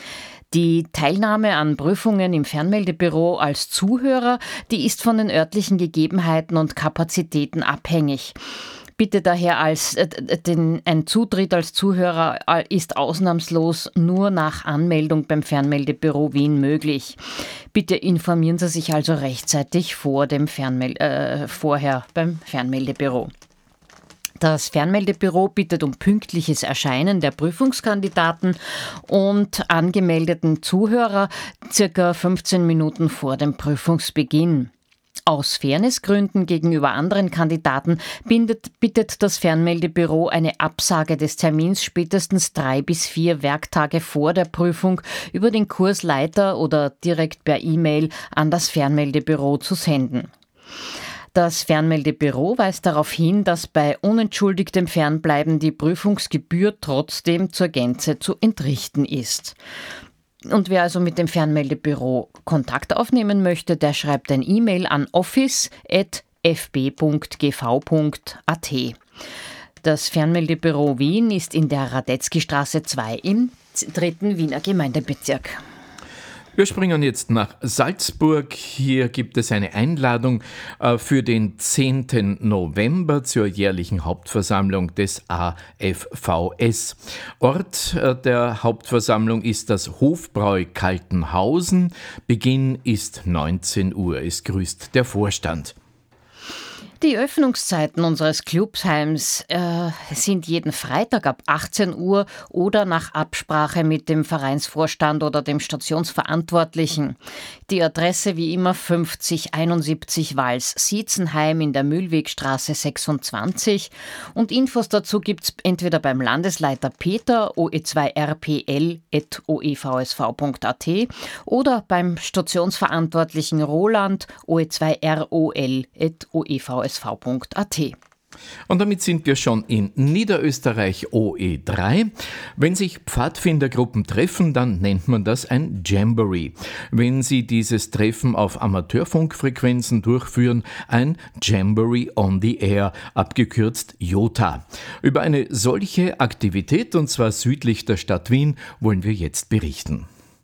Die Teilnahme an Prüfungen im Fernmeldebüro als Zuhörer, die ist von den örtlichen Gegebenheiten und Kapazitäten abhängig. Bitte daher als äh, den, ein Zutritt als Zuhörer ist ausnahmslos nur nach Anmeldung beim Fernmeldebüro Wien möglich. Bitte informieren Sie sich also rechtzeitig vor dem Fernmel- äh, vorher beim Fernmeldebüro. Das Fernmeldebüro bittet um pünktliches Erscheinen der Prüfungskandidaten und angemeldeten Zuhörer circa fünfzehn Minuten vor dem Prüfungsbeginn. Aus Fairnessgründen gegenüber anderen Kandidaten bindet, bittet das Fernmeldebüro eine Absage des Termins spätestens drei bis vier Werktage vor der Prüfung über den Kursleiter oder direkt per E-Mail an das Fernmeldebüro zu senden. Das Fernmeldebüro weist darauf hin, dass bei unentschuldigtem Fernbleiben die Prüfungsgebühr trotzdem zur Gänze zu entrichten ist. Und wer also mit dem Fernmeldebüro Kontakt aufnehmen möchte, der schreibt ein E-Mail an office at f b punkt g v punkt a t. Das Fernmeldebüro Wien ist in der Radetzky-Straße zwei im dritten Wiener Gemeindebezirk. Wir springen jetzt nach Salzburg. Hier gibt es eine Einladung für den zehnten November zur jährlichen Hauptversammlung des A F V S. Ort der Hauptversammlung ist das Hofbräu Kaltenhausen. Beginn ist neunzehn Uhr. Es grüßt der Vorstand. Die Öffnungszeiten unseres Clubsheims äh, sind jeden Freitag ab achtzehn Uhr oder nach Absprache mit dem Vereinsvorstand oder dem Stationsverantwortlichen. Die Adresse wie immer fünfzig einundsiebzig Wals-Sietzenheim in der Mühlwegstraße sechsundzwanzig und Infos dazu gibt's entweder beim Landesleiter Peter o e zwei r p l at o e v s v punkt a t oder beim Stationsverantwortlichen Roland o e zwei r o l at o e v s v punkt a t. Und damit sind wir schon in Niederösterreich O E drei. Wenn sich Pfadfindergruppen treffen, dann nennt man das ein Jamboree. Wenn sie dieses Treffen auf Amateurfunkfrequenzen durchführen, ein Jamboree on the Air, abgekürzt JOTA. Über eine solche Aktivität, und zwar südlich der Stadt Wien, wollen wir jetzt berichten.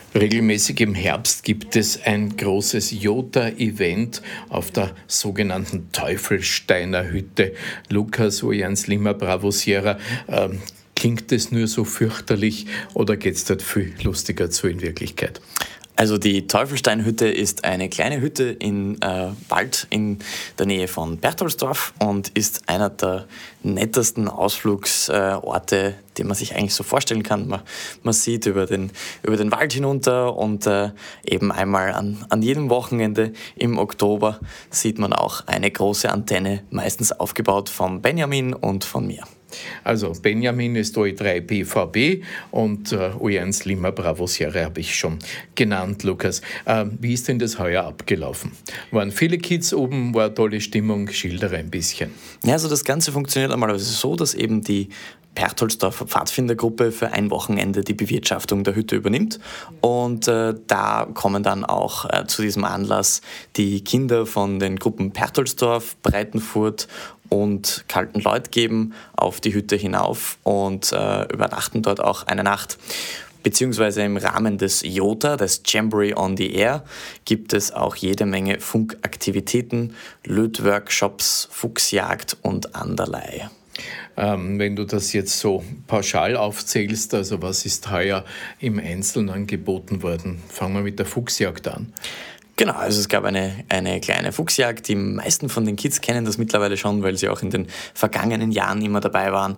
Regelmäßig im Herbst gibt es ein großes Jota-Event auf der sogenannten Teufelsteiner Hütte. Lukas Ojans Lima Bravo Sierra, äh, klingt es nur so fürchterlich oder geht es dort viel lustiger zu in Wirklichkeit? Also die Teufelsteinhütte ist eine kleine Hütte in äh, Wald in der Nähe von Bertholdsdorf und ist einer der nettesten Ausflugsorte, äh, die man sich eigentlich so vorstellen kann. Man, man sieht über den, über den Wald hinunter und äh, eben einmal an, an jedem Wochenende im Oktober sieht man auch eine große Antenne, meistens aufgebaut von Benjamin und von mir. Also Benjamin ist O E drei B V B und äh, O eins Lima Bravo Sierra habe ich schon genannt, Lukas. Äh, wie ist denn das heuer abgelaufen? Waren viele Kids oben, war eine tolle Stimmung? Schildere ein bisschen. Ja, also das Ganze funktioniert normalerweise so, dass eben die Bertholdsdorfer Pfadfindergruppe für ein Wochenende die Bewirtschaftung der Hütte übernimmt und äh, da kommen dann auch äh, zu diesem Anlass die Kinder von den Gruppen Bertholdsdorf, Breitenfurt und Kaltenleutgeben auf die Hütte hinauf und äh, übernachten dort auch eine Nacht. Beziehungsweise im Rahmen des Jota, des Jamboree on the Air, gibt es auch jede Menge Funkaktivitäten, Lötworkshops, Fuchsjagd und anderlei. Ähm, wenn du das jetzt so pauschal aufzählst, also was ist heuer im Einzelnen angeboten worden? Fangen wir mit der Fuchsjagd an. Genau, also es gab eine, eine kleine Fuchsjagd. Die meisten von den Kids kennen das mittlerweile schon, weil sie auch in den vergangenen Jahren immer dabei waren.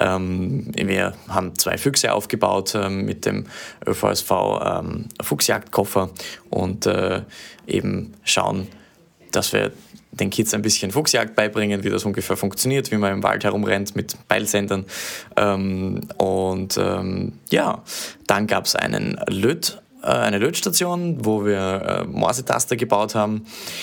Ähm, wir haben zwei Füchse aufgebaut ähm, mit dem Ö V S V ähm, Fuchsjagdkoffer und äh, eben schauen, dass wir den Kids ein bisschen Fuchsjagd beibringen, wie das ungefähr funktioniert, wie man im Wald herumrennt mit Peilsendern. Ähm, und ähm, ja, dann gab es einen Löt eine Lötstation, wo wir äh, Morsetaster gebaut haben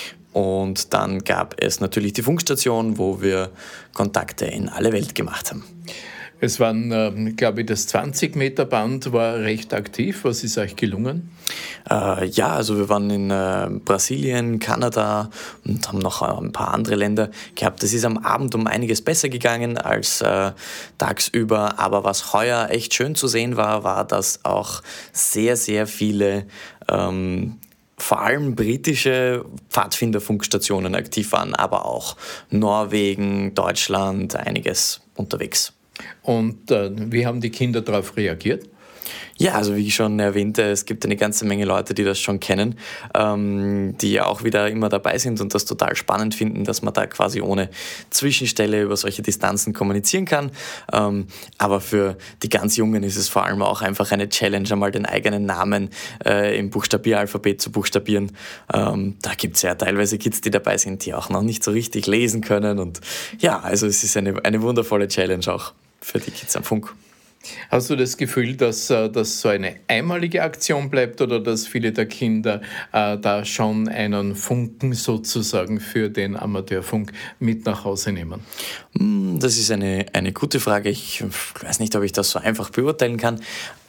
und dann gab es natürlich die Funkstation, wo wir Kontakte in alle Welt gemacht haben. Es waren, äh, glaube ich, das zwanzig Meter Band war recht aktiv. Was ist euch gelungen? Äh, ja, also wir waren in äh, Brasilien, Kanada und haben noch ein paar andere Länder gehabt. Das ist am Abend um einiges besser gegangen als äh, tagsüber. Aber was heuer echt schön zu sehen war, war, dass auch sehr, sehr viele ähm, vor allem britische Pfadfinderfunkstationen aktiv waren, aber auch Norwegen, Deutschland, einiges unterwegs. Und äh, wie haben die Kinder darauf reagiert? Ja, also wie ich schon erwähnte, es gibt eine ganze Menge Leute, die das schon kennen, ähm, die ja auch wieder immer dabei sind und das total spannend finden, dass man da quasi ohne Zwischenstelle über solche Distanzen kommunizieren kann. Ähm, aber für die ganz Jungen ist es vor allem auch einfach eine Challenge, einmal den eigenen Namen äh, im Buchstabieralphabet zu buchstabieren. Ähm, da gibt es ja teilweise Kids, die dabei sind, die auch noch nicht so richtig lesen können. Und ja, also es ist eine, eine wundervolle Challenge auch für die Kids am Funk. Hast du das Gefühl, dass das so eine einmalige Aktion bleibt oder dass viele der Kinder äh, da schon einen Funken sozusagen für den Amateurfunk mit nach Hause nehmen? Das ist eine, eine gute Frage. Ich weiß nicht, ob ich das so einfach beurteilen kann,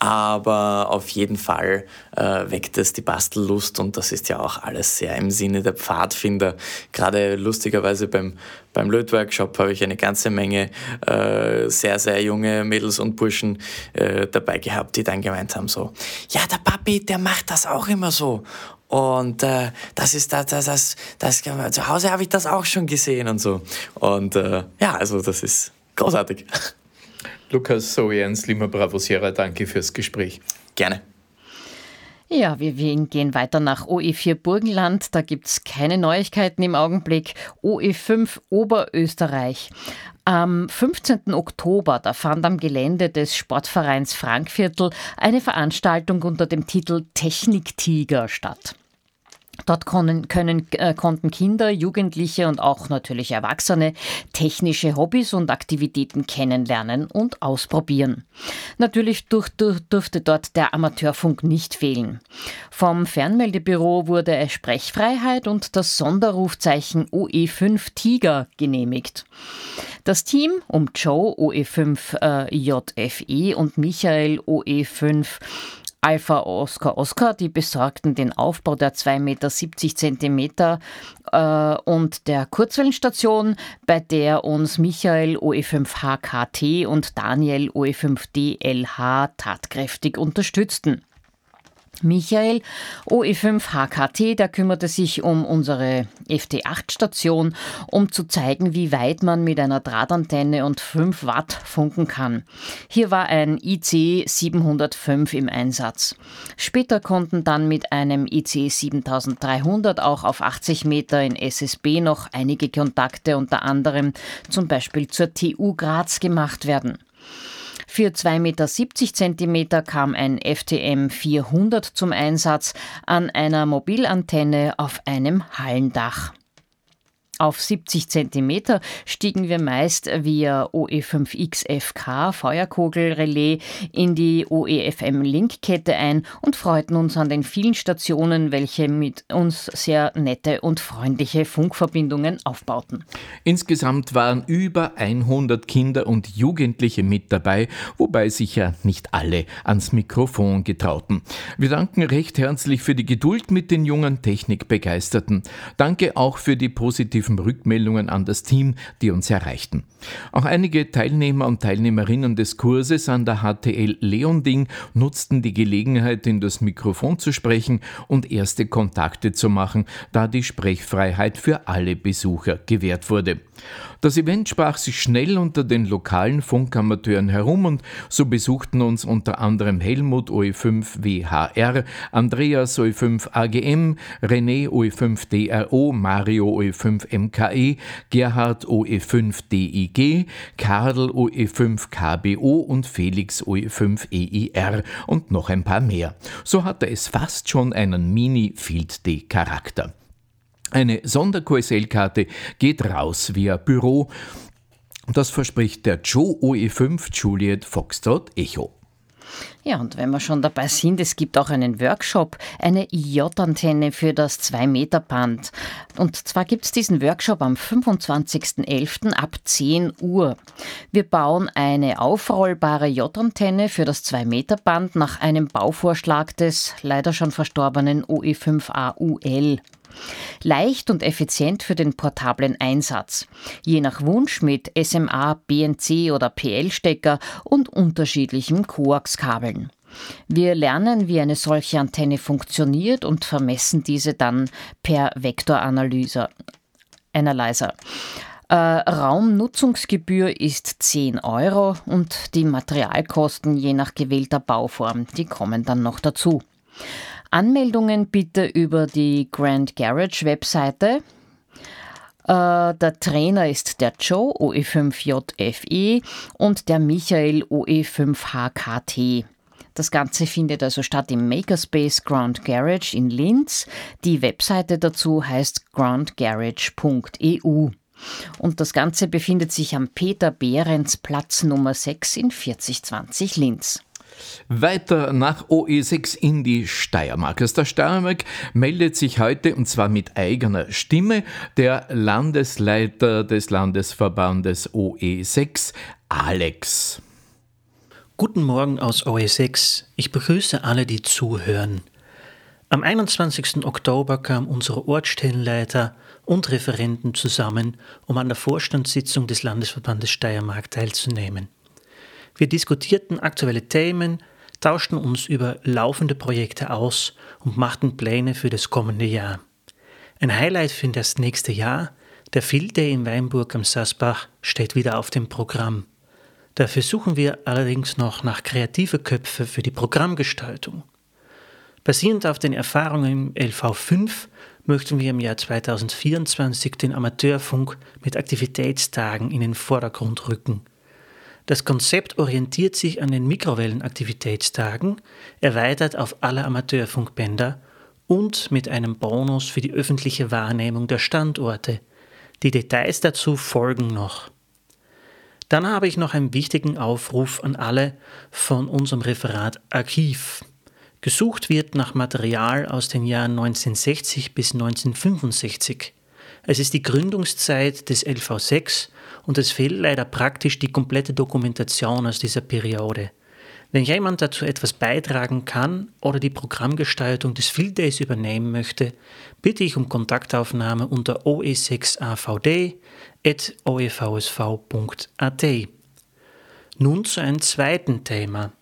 aber auf jeden Fall äh, weckt es die Bastellust und das ist ja auch alles sehr im Sinne der Pfadfinder. Gerade lustigerweise beim, beim Lötworkshop habe ich eine ganze Menge äh, sehr, sehr junge Mädels und Burschen äh, dabei gehabt, die dann gemeint haben so, ja, der Papi, der macht das auch immer so. Und äh, das ist das, das, das, das, zu Hause habe ich das auch schon gesehen und so. Und äh, ja, also das ist großartig. Lukas Ojans Lima Bravo Sierra, danke fürs Gespräch. Gerne. Ja, wir gehen weiter nach O E vier Burgenland. Da gibt es keine Neuigkeiten im Augenblick. O E fünf Oberösterreich. Am fünfzehnten Oktober, da fand am Gelände des Sportvereins Frankviertel eine Veranstaltung unter dem Titel Techniktiger statt. Dort können, können, äh, konnten Kinder, Jugendliche und auch natürlich Erwachsene technische Hobbys und Aktivitäten kennenlernen und ausprobieren. Natürlich durch, durch, durfte dort der Amateurfunk nicht fehlen. Vom Fernmeldebüro wurde Sprechfreiheit und das Sonderrufzeichen O E fünf Tiger genehmigt. Das Team um Joe O E fünf äh, J F E und Michael O E fünf Alpha Oscar Oscar, die besorgten den Aufbau der zwei Meter siebzig Zentimeter äh, und der Kurzwellenstation, bei der uns Michael O E fünf H K T und Daniel O E fünf D L H tatkräftig unterstützten. Michael, O E fünf H K T, der kümmerte sich um unsere F T acht Station, um zu zeigen, wie weit man mit einer Drahtantenne und fünf Watt funken kann. Hier war ein I C siebenhundertfünf im Einsatz. Später konnten dann mit einem I C siebentausenddreihundert auch auf achtzig Meter in S S B noch einige Kontakte, unter anderem zum Beispiel zur T U Graz, gemacht werden. Für zwei Meter siebzig Zentimeter kam ein F T M vierhundert zum Einsatz an einer Mobilantenne auf einem Hallendach. Auf siebzig Zentimeter stiegen wir meist via O E fünf X F K Feuerkugelrelais in die O E F M-Linkkette ein und freuten uns an den vielen Stationen, welche mit uns sehr nette und freundliche Funkverbindungen aufbauten. Insgesamt waren über hundert Kinder und Jugendliche mit dabei, wobei sich ja nicht alle ans Mikrofon getrauten. Wir danken recht herzlich für die Geduld mit den jungen Technikbegeisterten. Danke auch für die positiven Rückmeldungen an das Team, die uns erreichten. Auch einige Teilnehmer und Teilnehmerinnen des Kurses an der H T L Leonding nutzten die Gelegenheit, in das Mikrofon zu sprechen und erste Kontakte zu machen, da die Sprechfreiheit für alle Besucher gewährt wurde. Das Event sprach sich schnell unter den lokalen Funkamateuren herum und so besuchten uns unter anderem Helmut O E fünf W H R, Andreas O E fünf A G M, René O E fünf D R O, Mario O E fünf M K E, Gerhard O E fünf D I G, Karl O E fünf K B O und Felix O E fünf E I R und noch ein paar mehr. So hatte es fast schon einen Mini-Field-Day-Charakter. Eine Sonder-Q S L-Karte geht raus via Büro. Das verspricht der Joe O E fünf Juliet Foxtrot Echo. Ja, und wenn wir schon dabei sind, es gibt auch einen Workshop, eine I J-Antenne für das zwei Meter Band. Und zwar gibt es diesen Workshop am fünfundzwanzigsten elften ab zehn Uhr. Wir bauen eine aufrollbare J-Antenne für das zwei Meter Band nach einem Bauvorschlag des leider schon verstorbenen O E fünf A U L. Leicht und effizient für den portablen Einsatz. Je nach Wunsch mit S M A, B N C oder P L-Stecker und unterschiedlichen Koaxkabeln. Wir lernen, wie eine solche Antenne funktioniert und vermessen diese dann per Vektoranalyser. Analyzer. Äh, Raumnutzungsgebühr ist zehn Euro und die Materialkosten je nach gewählter Bauform, die kommen dann noch dazu. Anmeldungen bitte über die Grand Garage Webseite. Äh, der Trainer ist der Joe O E fünf J F E und der Michael O E fünf H K T. Das Ganze findet also statt im Makerspace Grand Garage in Linz. Die Webseite dazu heißt grand garage punkt e u. Und das Ganze befindet sich am Peter-Behrens-Platz Nummer sechs in vierzig zwanzig Linz. Weiter nach O E sechs in die Steiermark. Aus der Steiermark meldet sich heute, und zwar mit eigener Stimme, der Landesleiter des Landesverbandes O E sechs, Alex. Guten Morgen aus O E sechs. Ich begrüße alle, die zuhören. Am einundzwanzigsten Oktober kamen unsere Ortsstellenleiter und Referenten zusammen, um an der Vorstandssitzung des Landesverbandes Steiermark teilzunehmen. Wir diskutierten aktuelle Themen, tauschten uns über laufende Projekte aus und machten Pläne für das kommende Jahr. Ein Highlight für das nächste Jahr, der Field Day in Weinburg am Sassbach, steht wieder auf dem Programm. Dafür suchen wir allerdings noch nach kreative Köpfe für die Programmgestaltung. Basierend auf den Erfahrungen im L V fünf möchten wir im Jahr zweitausendvierundzwanzig den Amateurfunk mit Aktivitätstagen in den Vordergrund rücken. Das Konzept orientiert sich an den Mikrowellenaktivitätstagen, erweitert auf alle Amateurfunkbänder und mit einem Bonus für die öffentliche Wahrnehmung der Standorte. Die Details dazu folgen noch. Dann habe ich noch einen wichtigen Aufruf an alle von unserem Referat Archiv. Gesucht wird nach Material aus den Jahren neunzehnhundertsechzig bis neunzehnhundertfünfundsechzig. Es ist die Gründungszeit des L V sechs und es fehlt leider praktisch die komplette Dokumentation aus dieser Periode. Wenn jemand dazu etwas beitragen kann oder die Programmgestaltung des Field Days übernehmen möchte, bitte ich um Kontaktaufnahme unter o e sechs a v d at o e v s v punkt a t. Nun zu einem zweiten Thema.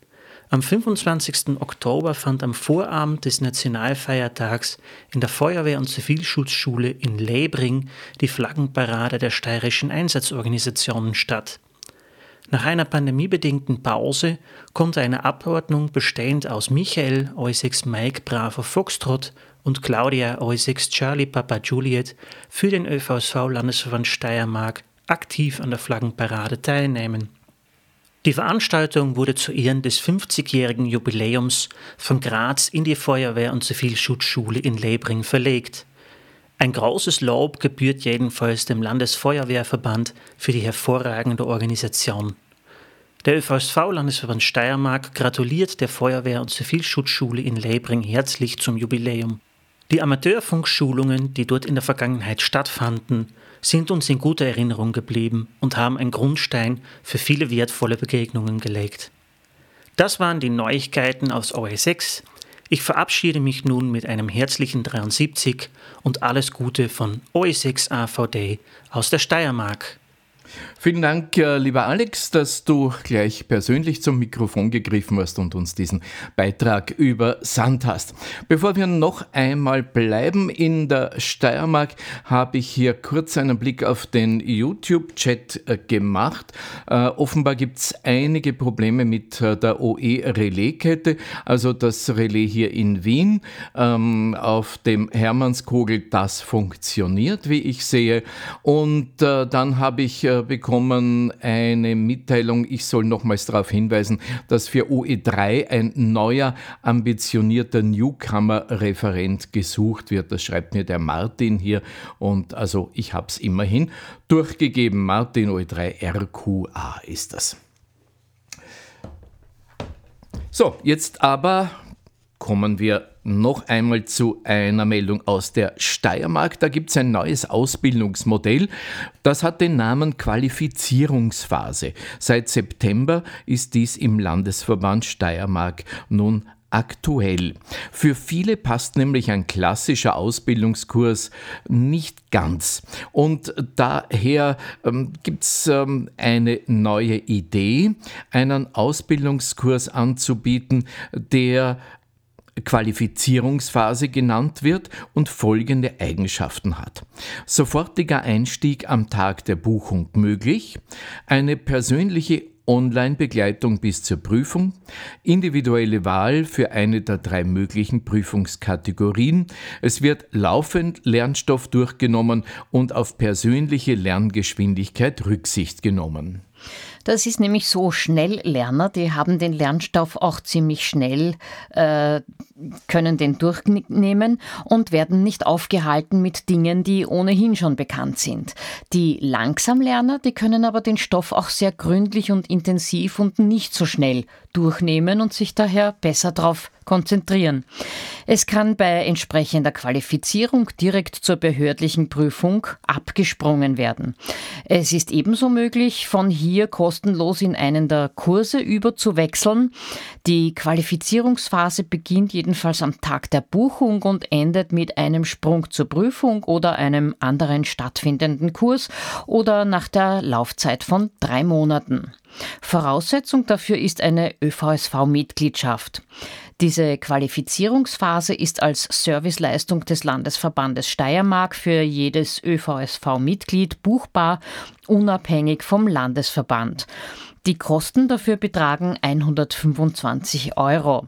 Am fünfundzwanzigsten Oktober fand am Vorabend des Nationalfeiertags in der Feuerwehr- und Zivilschutzschule in Lebring die Flaggenparade der steirischen Einsatzorganisationen statt. Nach einer pandemiebedingten Pause konnte eine Abordnung bestehend aus Michael O E sechs Mike Bravo Foxtrot und Claudia O E sechs Charlie Papa Juliet für den Ö V S V-Landesverband Steiermark aktiv an der Flaggenparade teilnehmen. Die Veranstaltung wurde zu Ehren des fünfzigjährigen Jubiläums von Graz in die Feuerwehr- und Zivilschutzschule in Lebring verlegt. Ein großes Lob gebührt jedenfalls dem Landesfeuerwehrverband für die hervorragende Organisation. Der Ö V S V-Landesverband Steiermark gratuliert der Feuerwehr- und Zivilschutzschule in Lebring herzlich zum Jubiläum. Die Amateurfunkschulungen, die dort in der Vergangenheit stattfanden, sind uns in guter Erinnerung geblieben und haben einen Grundstein für viele wertvolle Begegnungen gelegt. Das waren die Neuigkeiten aus O E sechs. Ich verabschiede mich nun mit einem herzlichen dreiundsiebzig und alles Gute von O E sechs A V D aus der Steiermark. Vielen Dank, lieber Alex, dass du gleich persönlich zum Mikrofon gegriffen hast und uns diesen Beitrag übersandt hast. Bevor wir noch einmal bleiben in der Steiermark, habe ich hier kurz einen Blick auf den YouTube-Chat gemacht. Äh, offenbar gibt es einige Probleme mit der O E-Relais-Kette, also das Relais hier in Wien. Ähm, auf dem Hermannskogel, das funktioniert, wie ich sehe. Und äh, dann habe ich äh, bekommen eine Mitteilung, ich soll nochmals darauf hinweisen, dass für O E drei ein neuer, ambitionierter Newcomer-Referent gesucht wird. Das schreibt mir der Martin hier und also ich habe es immerhin durchgegeben. Martin, O E drei R Q A ist das. So, jetzt aber kommen wir noch einmal zu einer Meldung aus der Steiermark. Da gibt es ein neues Ausbildungsmodell. Das hat den Namen Qualifizierungsphase. Seit September ist dies im Landesverband Steiermark nun aktuell. Für viele passt nämlich ein klassischer Ausbildungskurs nicht ganz. Und daher ähm, gibt es ähm, eine neue Idee, einen Ausbildungskurs anzubieten, der Qualifizierungsphase genannt wird und folgende Eigenschaften hat. Sofortiger Einstieg am Tag der Buchung möglich, eine persönliche Online-Begleitung bis zur Prüfung, individuelle Wahl für eine der drei möglichen Prüfungskategorien. Es wird laufend Lernstoff durchgenommen und auf persönliche Lerngeschwindigkeit Rücksicht genommen. Das ist nämlich so, Schnelllerner, die haben den Lernstoff auch ziemlich schnell, äh, können den durchnehmen und werden nicht aufgehalten mit Dingen, die ohnehin schon bekannt sind. Die Langsamlerner, die können aber den Stoff auch sehr gründlich und intensiv und nicht so schnell durchnehmen und sich daher besser darauf konzentrieren. Es kann bei entsprechender Qualifizierung direkt zur behördlichen Prüfung abgesprungen werden. Es ist ebenso möglich, von hier kostenlos in einen der Kurse überzuwechseln. Die Qualifizierungsphase beginnt jedenfalls am Tag der Buchung und endet mit einem Sprung zur Prüfung oder einem anderen stattfindenden Kurs oder nach der Laufzeit von drei Monaten. Voraussetzung dafür ist eine Ö V S V-Mitgliedschaft. Diese Qualifizierungsphase ist als Serviceleistung des Landesverbandes Steiermark für jedes Ö V S V-Mitglied buchbar, unabhängig vom Landesverband. Die Kosten dafür betragen hundertfünfundzwanzig Euro.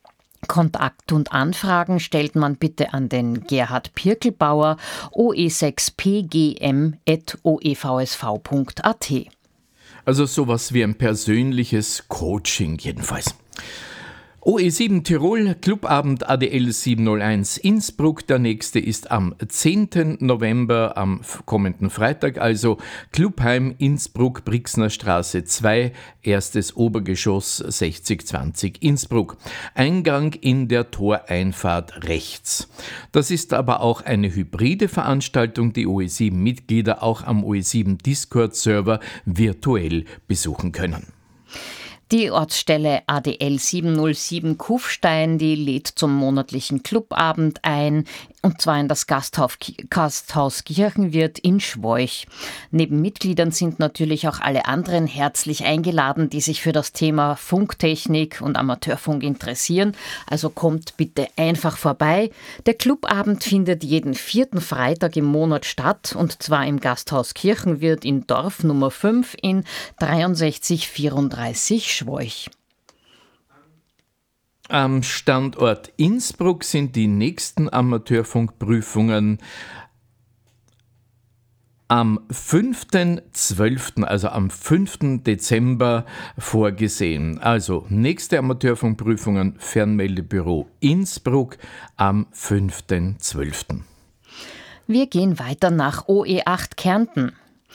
Kontakt und Anfragen stellt man bitte an den Gerhard Pirkelbauer, O E sechs P G M at o e v s v punkt a t. Also sowas wie ein persönliches Coaching jedenfalls. O E sieben Tirol, Clubabend A D L siebenhunderteins Innsbruck. Der nächste ist am zehnten November, am kommenden Freitag, also Clubheim Innsbruck, Brixner Straße zwei, erstes Obergeschoss sechzig zwanzig Innsbruck. Eingang in der Toreinfahrt rechts. Das ist aber auch eine hybride Veranstaltung, die O E sieben Mitglieder auch am O E sieben Discord-Server virtuell besuchen können. Die Ortsstelle A D L siebenhundertsieben Kufstein, die lädt zum monatlichen Clubabend ein und zwar in das Gasthaus, Gasthaus Kirchenwirt in Schwoich. Neben Mitgliedern sind natürlich auch alle anderen herzlich eingeladen, die sich für das Thema Funktechnik und Amateurfunk interessieren. Also kommt bitte einfach vorbei. Der Clubabend findet jeden vierten Freitag im Monat statt, und zwar im Gasthaus Kirchenwirt in Dorf Nummer fünf in dreiundsechzig vierunddreißig Schwoich. Am Standort Innsbruck sind die nächsten Amateurfunkprüfungen am fünften zwölften, also am fünften Dezember vorgesehen. Also nächste Amateurfunkprüfungen, Fernmeldebüro Innsbruck am fünften zwölften. Wir gehen weiter nach O E acht Kärnten.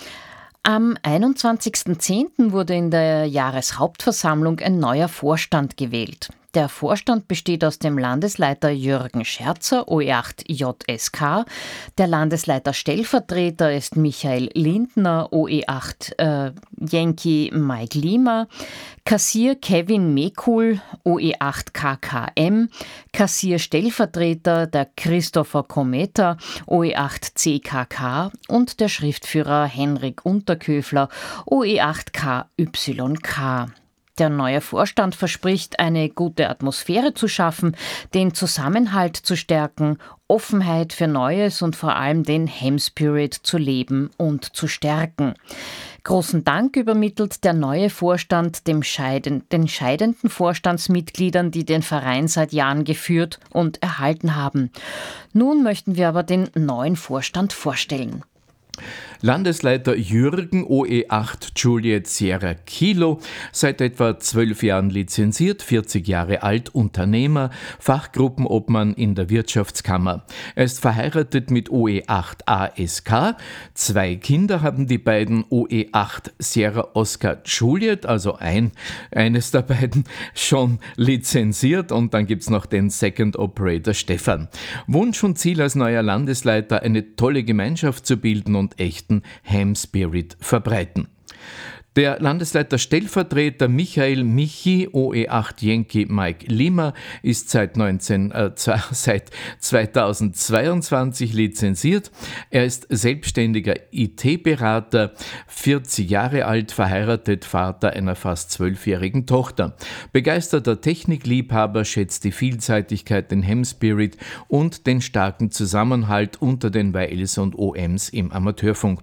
Am einundzwanzigsten zehnten wurde in der Jahreshauptversammlung ein neuer Vorstand gewählt. Der Vorstand besteht aus dem Landesleiter Jürgen Scherzer, O E acht J S K. Der Landesleiter Stellvertreter ist Michael Lindner, O E acht äh, Yankee Mike Lima. Kassier Kevin Mekul, O E acht K K M. Kassier Stellvertreter der Christopher Kometa, O E acht C K K. Und der Schriftführer Henrik Unterköfler, O E acht K Y K. Der neue Vorstand verspricht, eine gute Atmosphäre zu schaffen, den Zusammenhalt zu stärken, Offenheit für Neues und vor allem den Ham-Spirit zu leben und zu stärken. Großen Dank übermittelt der neue Vorstand dem Scheiden, den scheidenden Vorstandsmitgliedern, die den Verein seit Jahren geführt und erhalten haben. Nun möchten wir aber den neuen Vorstand vorstellen. Landesleiter Jürgen, O E acht Juliet Sierra Kilo, seit etwa zwölf Jahren lizenziert, vierzig Jahre alt, Unternehmer, Fachgruppenobmann in der Wirtschaftskammer. Er ist verheiratet mit O E acht A S K. Zwei Kinder haben die beiden, O E acht Sierra Oscar Juliet, also ein, eines der beiden, schon lizenziert, und dann gibt's noch den Second Operator Stefan. Wunsch und Ziel als neuer Landesleiter, eine tolle Gemeinschaft zu bilden und echten Ham-Spirit verbreiten. Der Landesleiter Stellvertreter Michael Michi, O E acht Yankee Mike Lima, ist seit, neunzehn, äh, seit zweitausendzweiundzwanzig lizenziert. Er ist selbstständiger I T-Berater, vierzig Jahre alt, verheiratet, Vater einer fast zwölfjährigen Tochter. Begeisterter Technikliebhaber, schätzt die Vielseitigkeit, den Ham-Spirit und den starken Zusammenhalt unter den Y Ls und O Ms im Amateurfunk.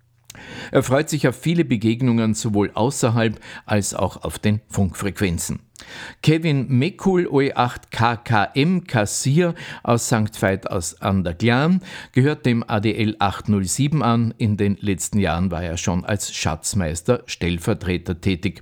Er freut sich auf viele Begegnungen sowohl außerhalb als auch auf den Funkfrequenzen. Kevin Mekul, O E acht K K M Kassier aus Sankt Veit aus an der Glan, gehört dem A D L achthundertsieben an. In den letzten Jahren war er schon als Schatzmeister Stellvertreter tätig.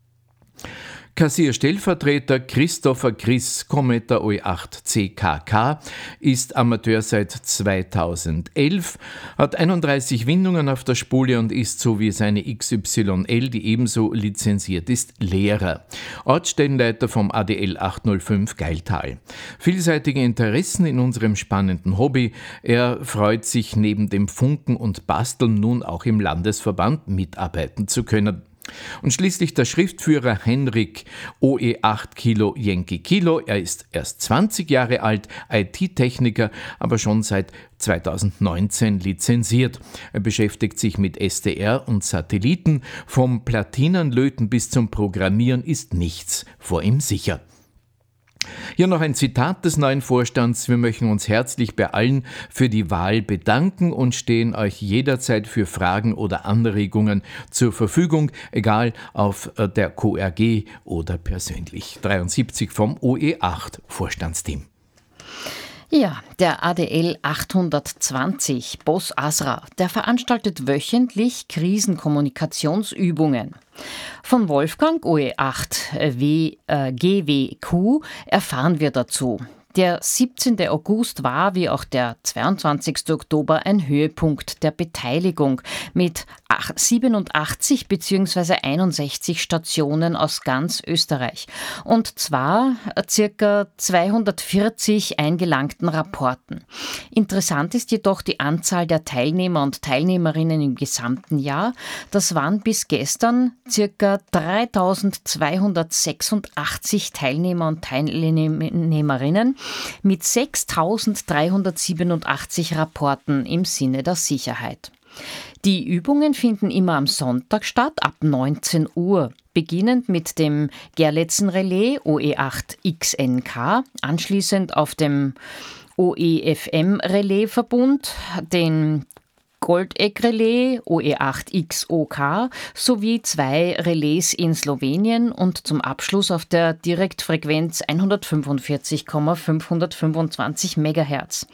Kassier-Stellvertreter Christopher Chris Kometa, O E acht C K K, ist Amateur seit zweitausendelf, hat einunddreißig Windungen auf der Spule und ist, so wie seine X Y L, die ebenso lizenziert ist, Lehrer. Ortsstellenleiter vom A D L achthundertfünf Geiltal. Vielseitige Interessen in unserem spannenden Hobby. Er freut sich, neben dem Funken und Basteln nun auch im Landesverband mitarbeiten zu können. Und schließlich der Schriftführer Henrik, O E acht Kilo Yankee Kilo. Er ist erst zwanzig Jahre alt, I T-Techniker, aber schon seit zweitausendneunzehn lizenziert. Er beschäftigt sich mit S D R und Satelliten. Vom Platinenlöten bis zum Programmieren ist nichts vor ihm sicher. Hier noch ein Zitat des neuen Vorstands. Wir möchten uns herzlich bei allen für die Wahl bedanken und stehen euch jederzeit für Fragen oder Anregungen zur Verfügung, egal auf der Q R G oder persönlich. dreiundsiebzig vom O E acht Vorstandsteam. Ja, der A D L achthundertzwanzig, Boss Asra, der veranstaltet wöchentlich Krisenkommunikationsübungen. Von Wolfgang, O E acht G W Q, erfahren wir dazu. Der siebzehnten August war, wie auch der zweiundzwanzigsten Oktober, ein Höhepunkt der Beteiligung mit siebenundachtzig bzw. einundsechzig Stationen aus ganz Österreich. Und zwar circa zweihundertvierzig eingelangten Rapporten. Interessant ist jedoch die Anzahl der Teilnehmer und Teilnehmerinnen im gesamten Jahr. Das waren bis gestern circa dreitausendzweihundertsechsundachtzig Teilnehmer und Teilnehmerinnen. mit sechstausenddreihundertsiebenundachtzig Rapporten im Sinne der Sicherheit. Die Übungen finden immer am Sonntag statt, ab neunzehn Uhr, beginnend mit dem Gerletsen-Relais O E acht X N K, anschließend auf dem O E F M-Relais-Verbund, den Goldeck-Relais O E acht X O K sowie zwei Relais in Slowenien und zum Abschluss auf der Direktfrequenz hundertfünfundvierzig Komma fünfhundertfünfundzwanzig Megahertz.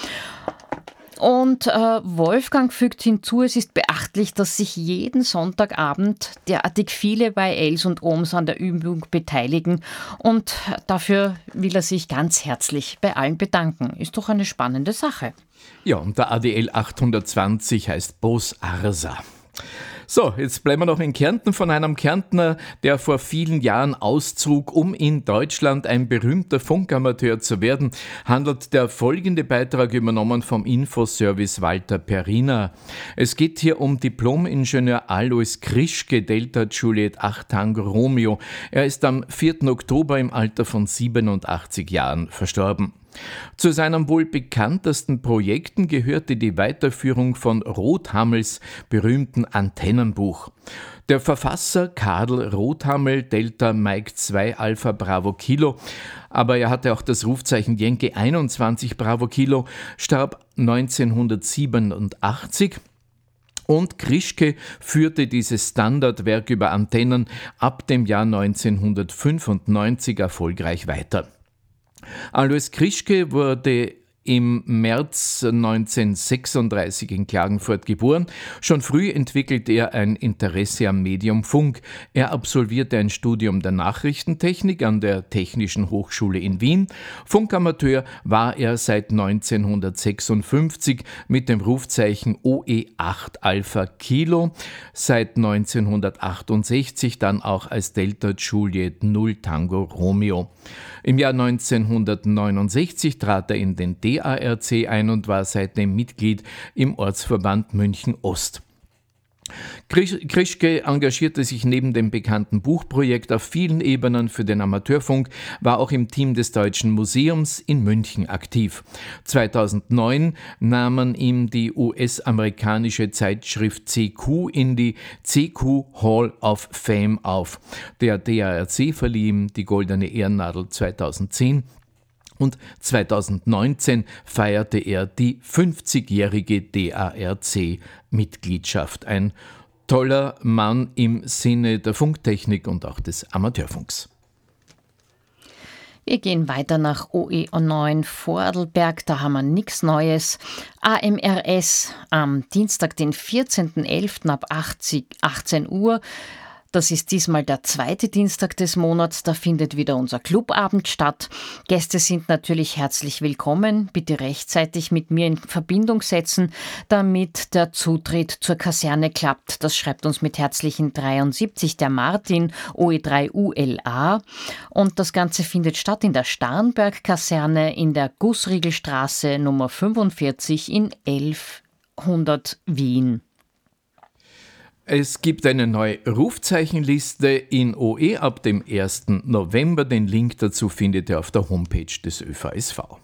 Und äh, Wolfgang fügt hinzu, es ist beachtlich, dass sich jeden Sonntagabend derartig viele bei Els und Ohms an der Übung beteiligen und dafür will er sich ganz herzlich bei allen bedanken. Ist doch eine spannende Sache. Ja, und der A D L achthundertzwanzig heißt Bos Arsa. So, jetzt bleiben wir noch in Kärnten von einem Kärntner, der vor vielen Jahren auszog, um in Deutschland ein berühmter Funkamateur zu werden, handelt der folgende Beitrag übernommen vom Infoservice Walter Perrina. Es geht hier um Diplom-Ingenieur Alois Krischke, Delta Juliet acht Tango Romeo. Er ist am vierten Oktober im Alter von siebenundachtzig Jahren verstorben. Zu seinen wohl bekanntesten Projekten gehörte die Weiterführung von Rothammels berühmten Antennenbuch. Der Verfasser Karl Rothammel, Delta Mike zwei Alpha Bravo Kilo, aber er hatte auch das Rufzeichen Yankee einundzwanzig Bravo Kilo, starb neunzehnhundertsiebenundachtzig. Und Krischke führte dieses Standardwerk über Antennen ab dem Jahr neunzehnhundertfünfundneunzig erfolgreich weiter. Alois Krischke wurde im März neunzehnhundertsechsunddreißig in Klagenfurt geboren. Schon früh entwickelte er ein Interesse am Medium Funk. Er absolvierte ein Studium der Nachrichtentechnik an der Technischen Hochschule in Wien. Funkamateur war er seit neunzehnhundertsechsundfünfzig mit dem Rufzeichen O E acht Alpha Kilo, seit neunzehnhundertachtundsechzig dann auch als Delta Juliet null Tango Romeo. Im Jahr neunzehnhundertneunundsechzig trat er in den D A R C ein und war seitdem Mitglied im Ortsverband München Ost. Krischke engagierte sich neben dem bekannten Buchprojekt auf vielen Ebenen für den Amateurfunk, war auch im Team des Deutschen Museums in München aktiv. zweitausendneun nahmen ihm die U S-amerikanische Zeitschrift C Q in die C Q Hall of Fame auf. Der D A R C verlieh ihm die Goldene Ehrennadel zweitausendzehn. Und zweitausendneunzehn feierte er die fünfzigjährige D A R C-Mitgliedschaft. Ein toller Mann im Sinne der Funktechnik und auch des Amateurfunks. Wir gehen weiter nach O E neun Vorarlberg, da haben wir nichts Neues. A M R S am Dienstag, den vierzehnten elften ab achtzehn Uhr. Das ist diesmal der zweite Dienstag des Monats, da findet wieder unser Clubabend statt. Gäste sind natürlich herzlich willkommen. Bitte rechtzeitig mit mir in Verbindung setzen, damit der Zutritt zur Kaserne klappt. Das schreibt uns mit herzlichen dreiundsiebzig der Martin, O E drei U L A. Und das Ganze findet statt in der Starnberg-Kaserne in der Gussriegelstraße Nummer fünfundvierzig in elfhundert Wien. Es gibt eine neue Rufzeichenliste in O E ab dem ersten November. Den Link dazu findet ihr auf der Homepage des Ö V S V.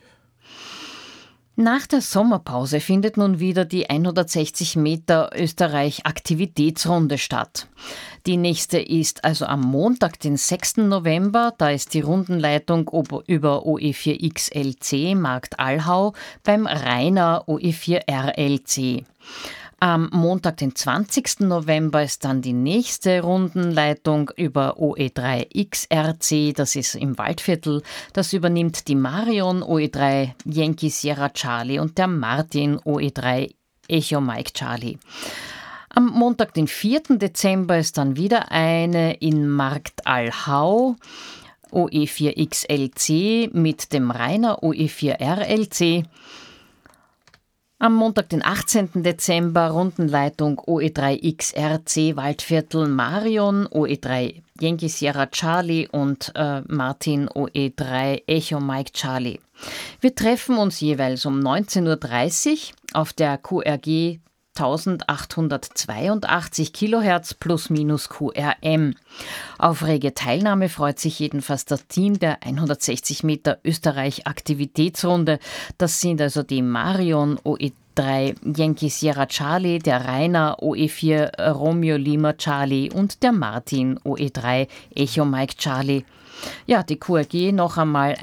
Nach der Sommerpause findet nun wieder die hundertsechzig Meter Österreich-Aktivitätsrunde statt. Die nächste ist also am Montag, den sechsten November. Da ist die Rundenleitung über O E vier X L C Markt Allhau beim Rainer O E vier R L C. Am Montag, den zwanzigsten November, ist dann die nächste Rundenleitung über O E drei X R C, das ist im Waldviertel. Das übernimmt die Marion O E drei Yankee Sierra Charlie und der Martin O E drei Echo Mike Charlie. Am Montag, den vierten Dezember, ist dann wieder eine in Markt Allhau, O E vier X L C mit dem Rainer O E vier R L C. Am Montag, den achtzehnten Dezember, Rundenleitung O E drei X R C Waldviertel Marion, O E drei Yankee Sierra Charlie und äh, Martin O E drei Echo Mike Charlie. Wir treffen uns jeweils um neunzehn Uhr dreißig auf der Q R G eintausendachthundertzweiundachtzig Kilohertz plus minus Q R M. Auf rege Teilnahme freut sich jedenfalls das Team der hundertsechzig Meter Österreich-Aktivitätsrunde. Das sind also die Marion O E drei Yankee Sierra Charlie, der Rainer O E vier Romeo Lima Charlie und der Martin O E drei Echo Mike Charlie. Ja, die Q R G noch einmal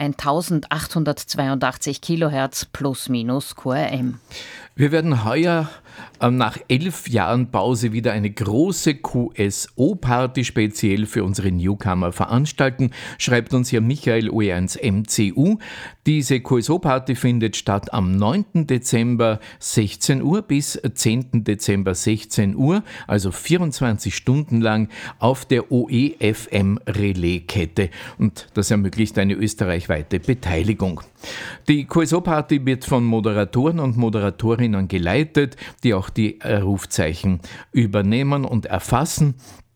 eintausendachthundertzweiundachtzig Kilohertz plus minus Q R M. Wir werden heuer äh, nach elf Jahren Pause wieder eine große Q S O-Party speziell für unsere Newcomer veranstalten, schreibt uns hier Michael O E eins M C U. Diese Q S O-Party findet statt am neunten Dezember sechzehn Uhr bis zehnten Dezember sechzehn Uhr, also vierundzwanzig Stunden lang auf der O E F M-Relais-Kette. Und das ermöglicht eine österreichweite Beteiligung. Die Q S O-Party wird von Moderatoren und Moderatorinnen geleitet, die auch die Rufzeichen übernehmen und erfassen.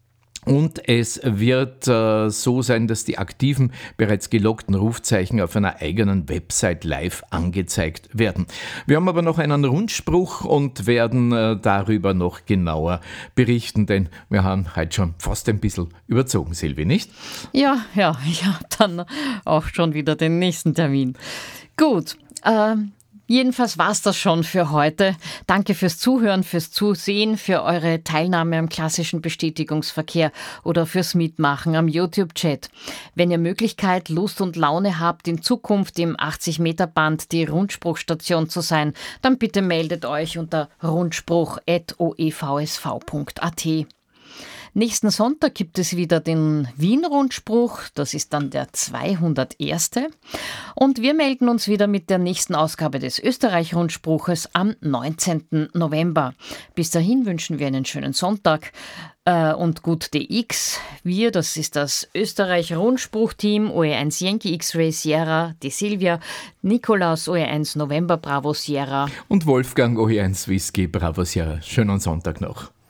Und es wird äh, so sein, dass die aktiven, bereits geloggten Rufzeichen auf einer eigenen Website live angezeigt werden. Wir haben aber noch einen Rundspruch und werden äh, darüber noch genauer berichten, denn wir haben heute schon fast ein bisschen überzogen, Silvi, nicht? Ja, ja, ich habe dann auch schon wieder den nächsten Termin. Gut, ähm... Jedenfalls war's das schon für heute. Danke fürs Zuhören, fürs Zusehen, für eure Teilnahme am klassischen Bestätigungsverkehr oder fürs Mitmachen am YouTube-Chat. Wenn ihr Möglichkeit, Lust und Laune habt, in Zukunft im achtzig Meter Band die Rundspruchstation zu sein, dann bitte meldet euch unter rundspruch at o e v s v punkt a t. Nächsten Sonntag gibt es wieder den Wien-Rundspruch, das ist dann der zweihunderterste. Und wir melden uns wieder mit der nächsten Ausgabe des Österreich-Rundspruches am neunzehnten November. Bis dahin wünschen wir einen schönen Sonntag äh, und gut D X. Wir, das ist das Österreich-Rundspruch-Team, O E eins Yankee X-Ray Sierra, die Silvia, Nikolaus O E eins November Bravo Sierra und Wolfgang O E eins Whisky Bravo Sierra. Schönen Sonntag noch.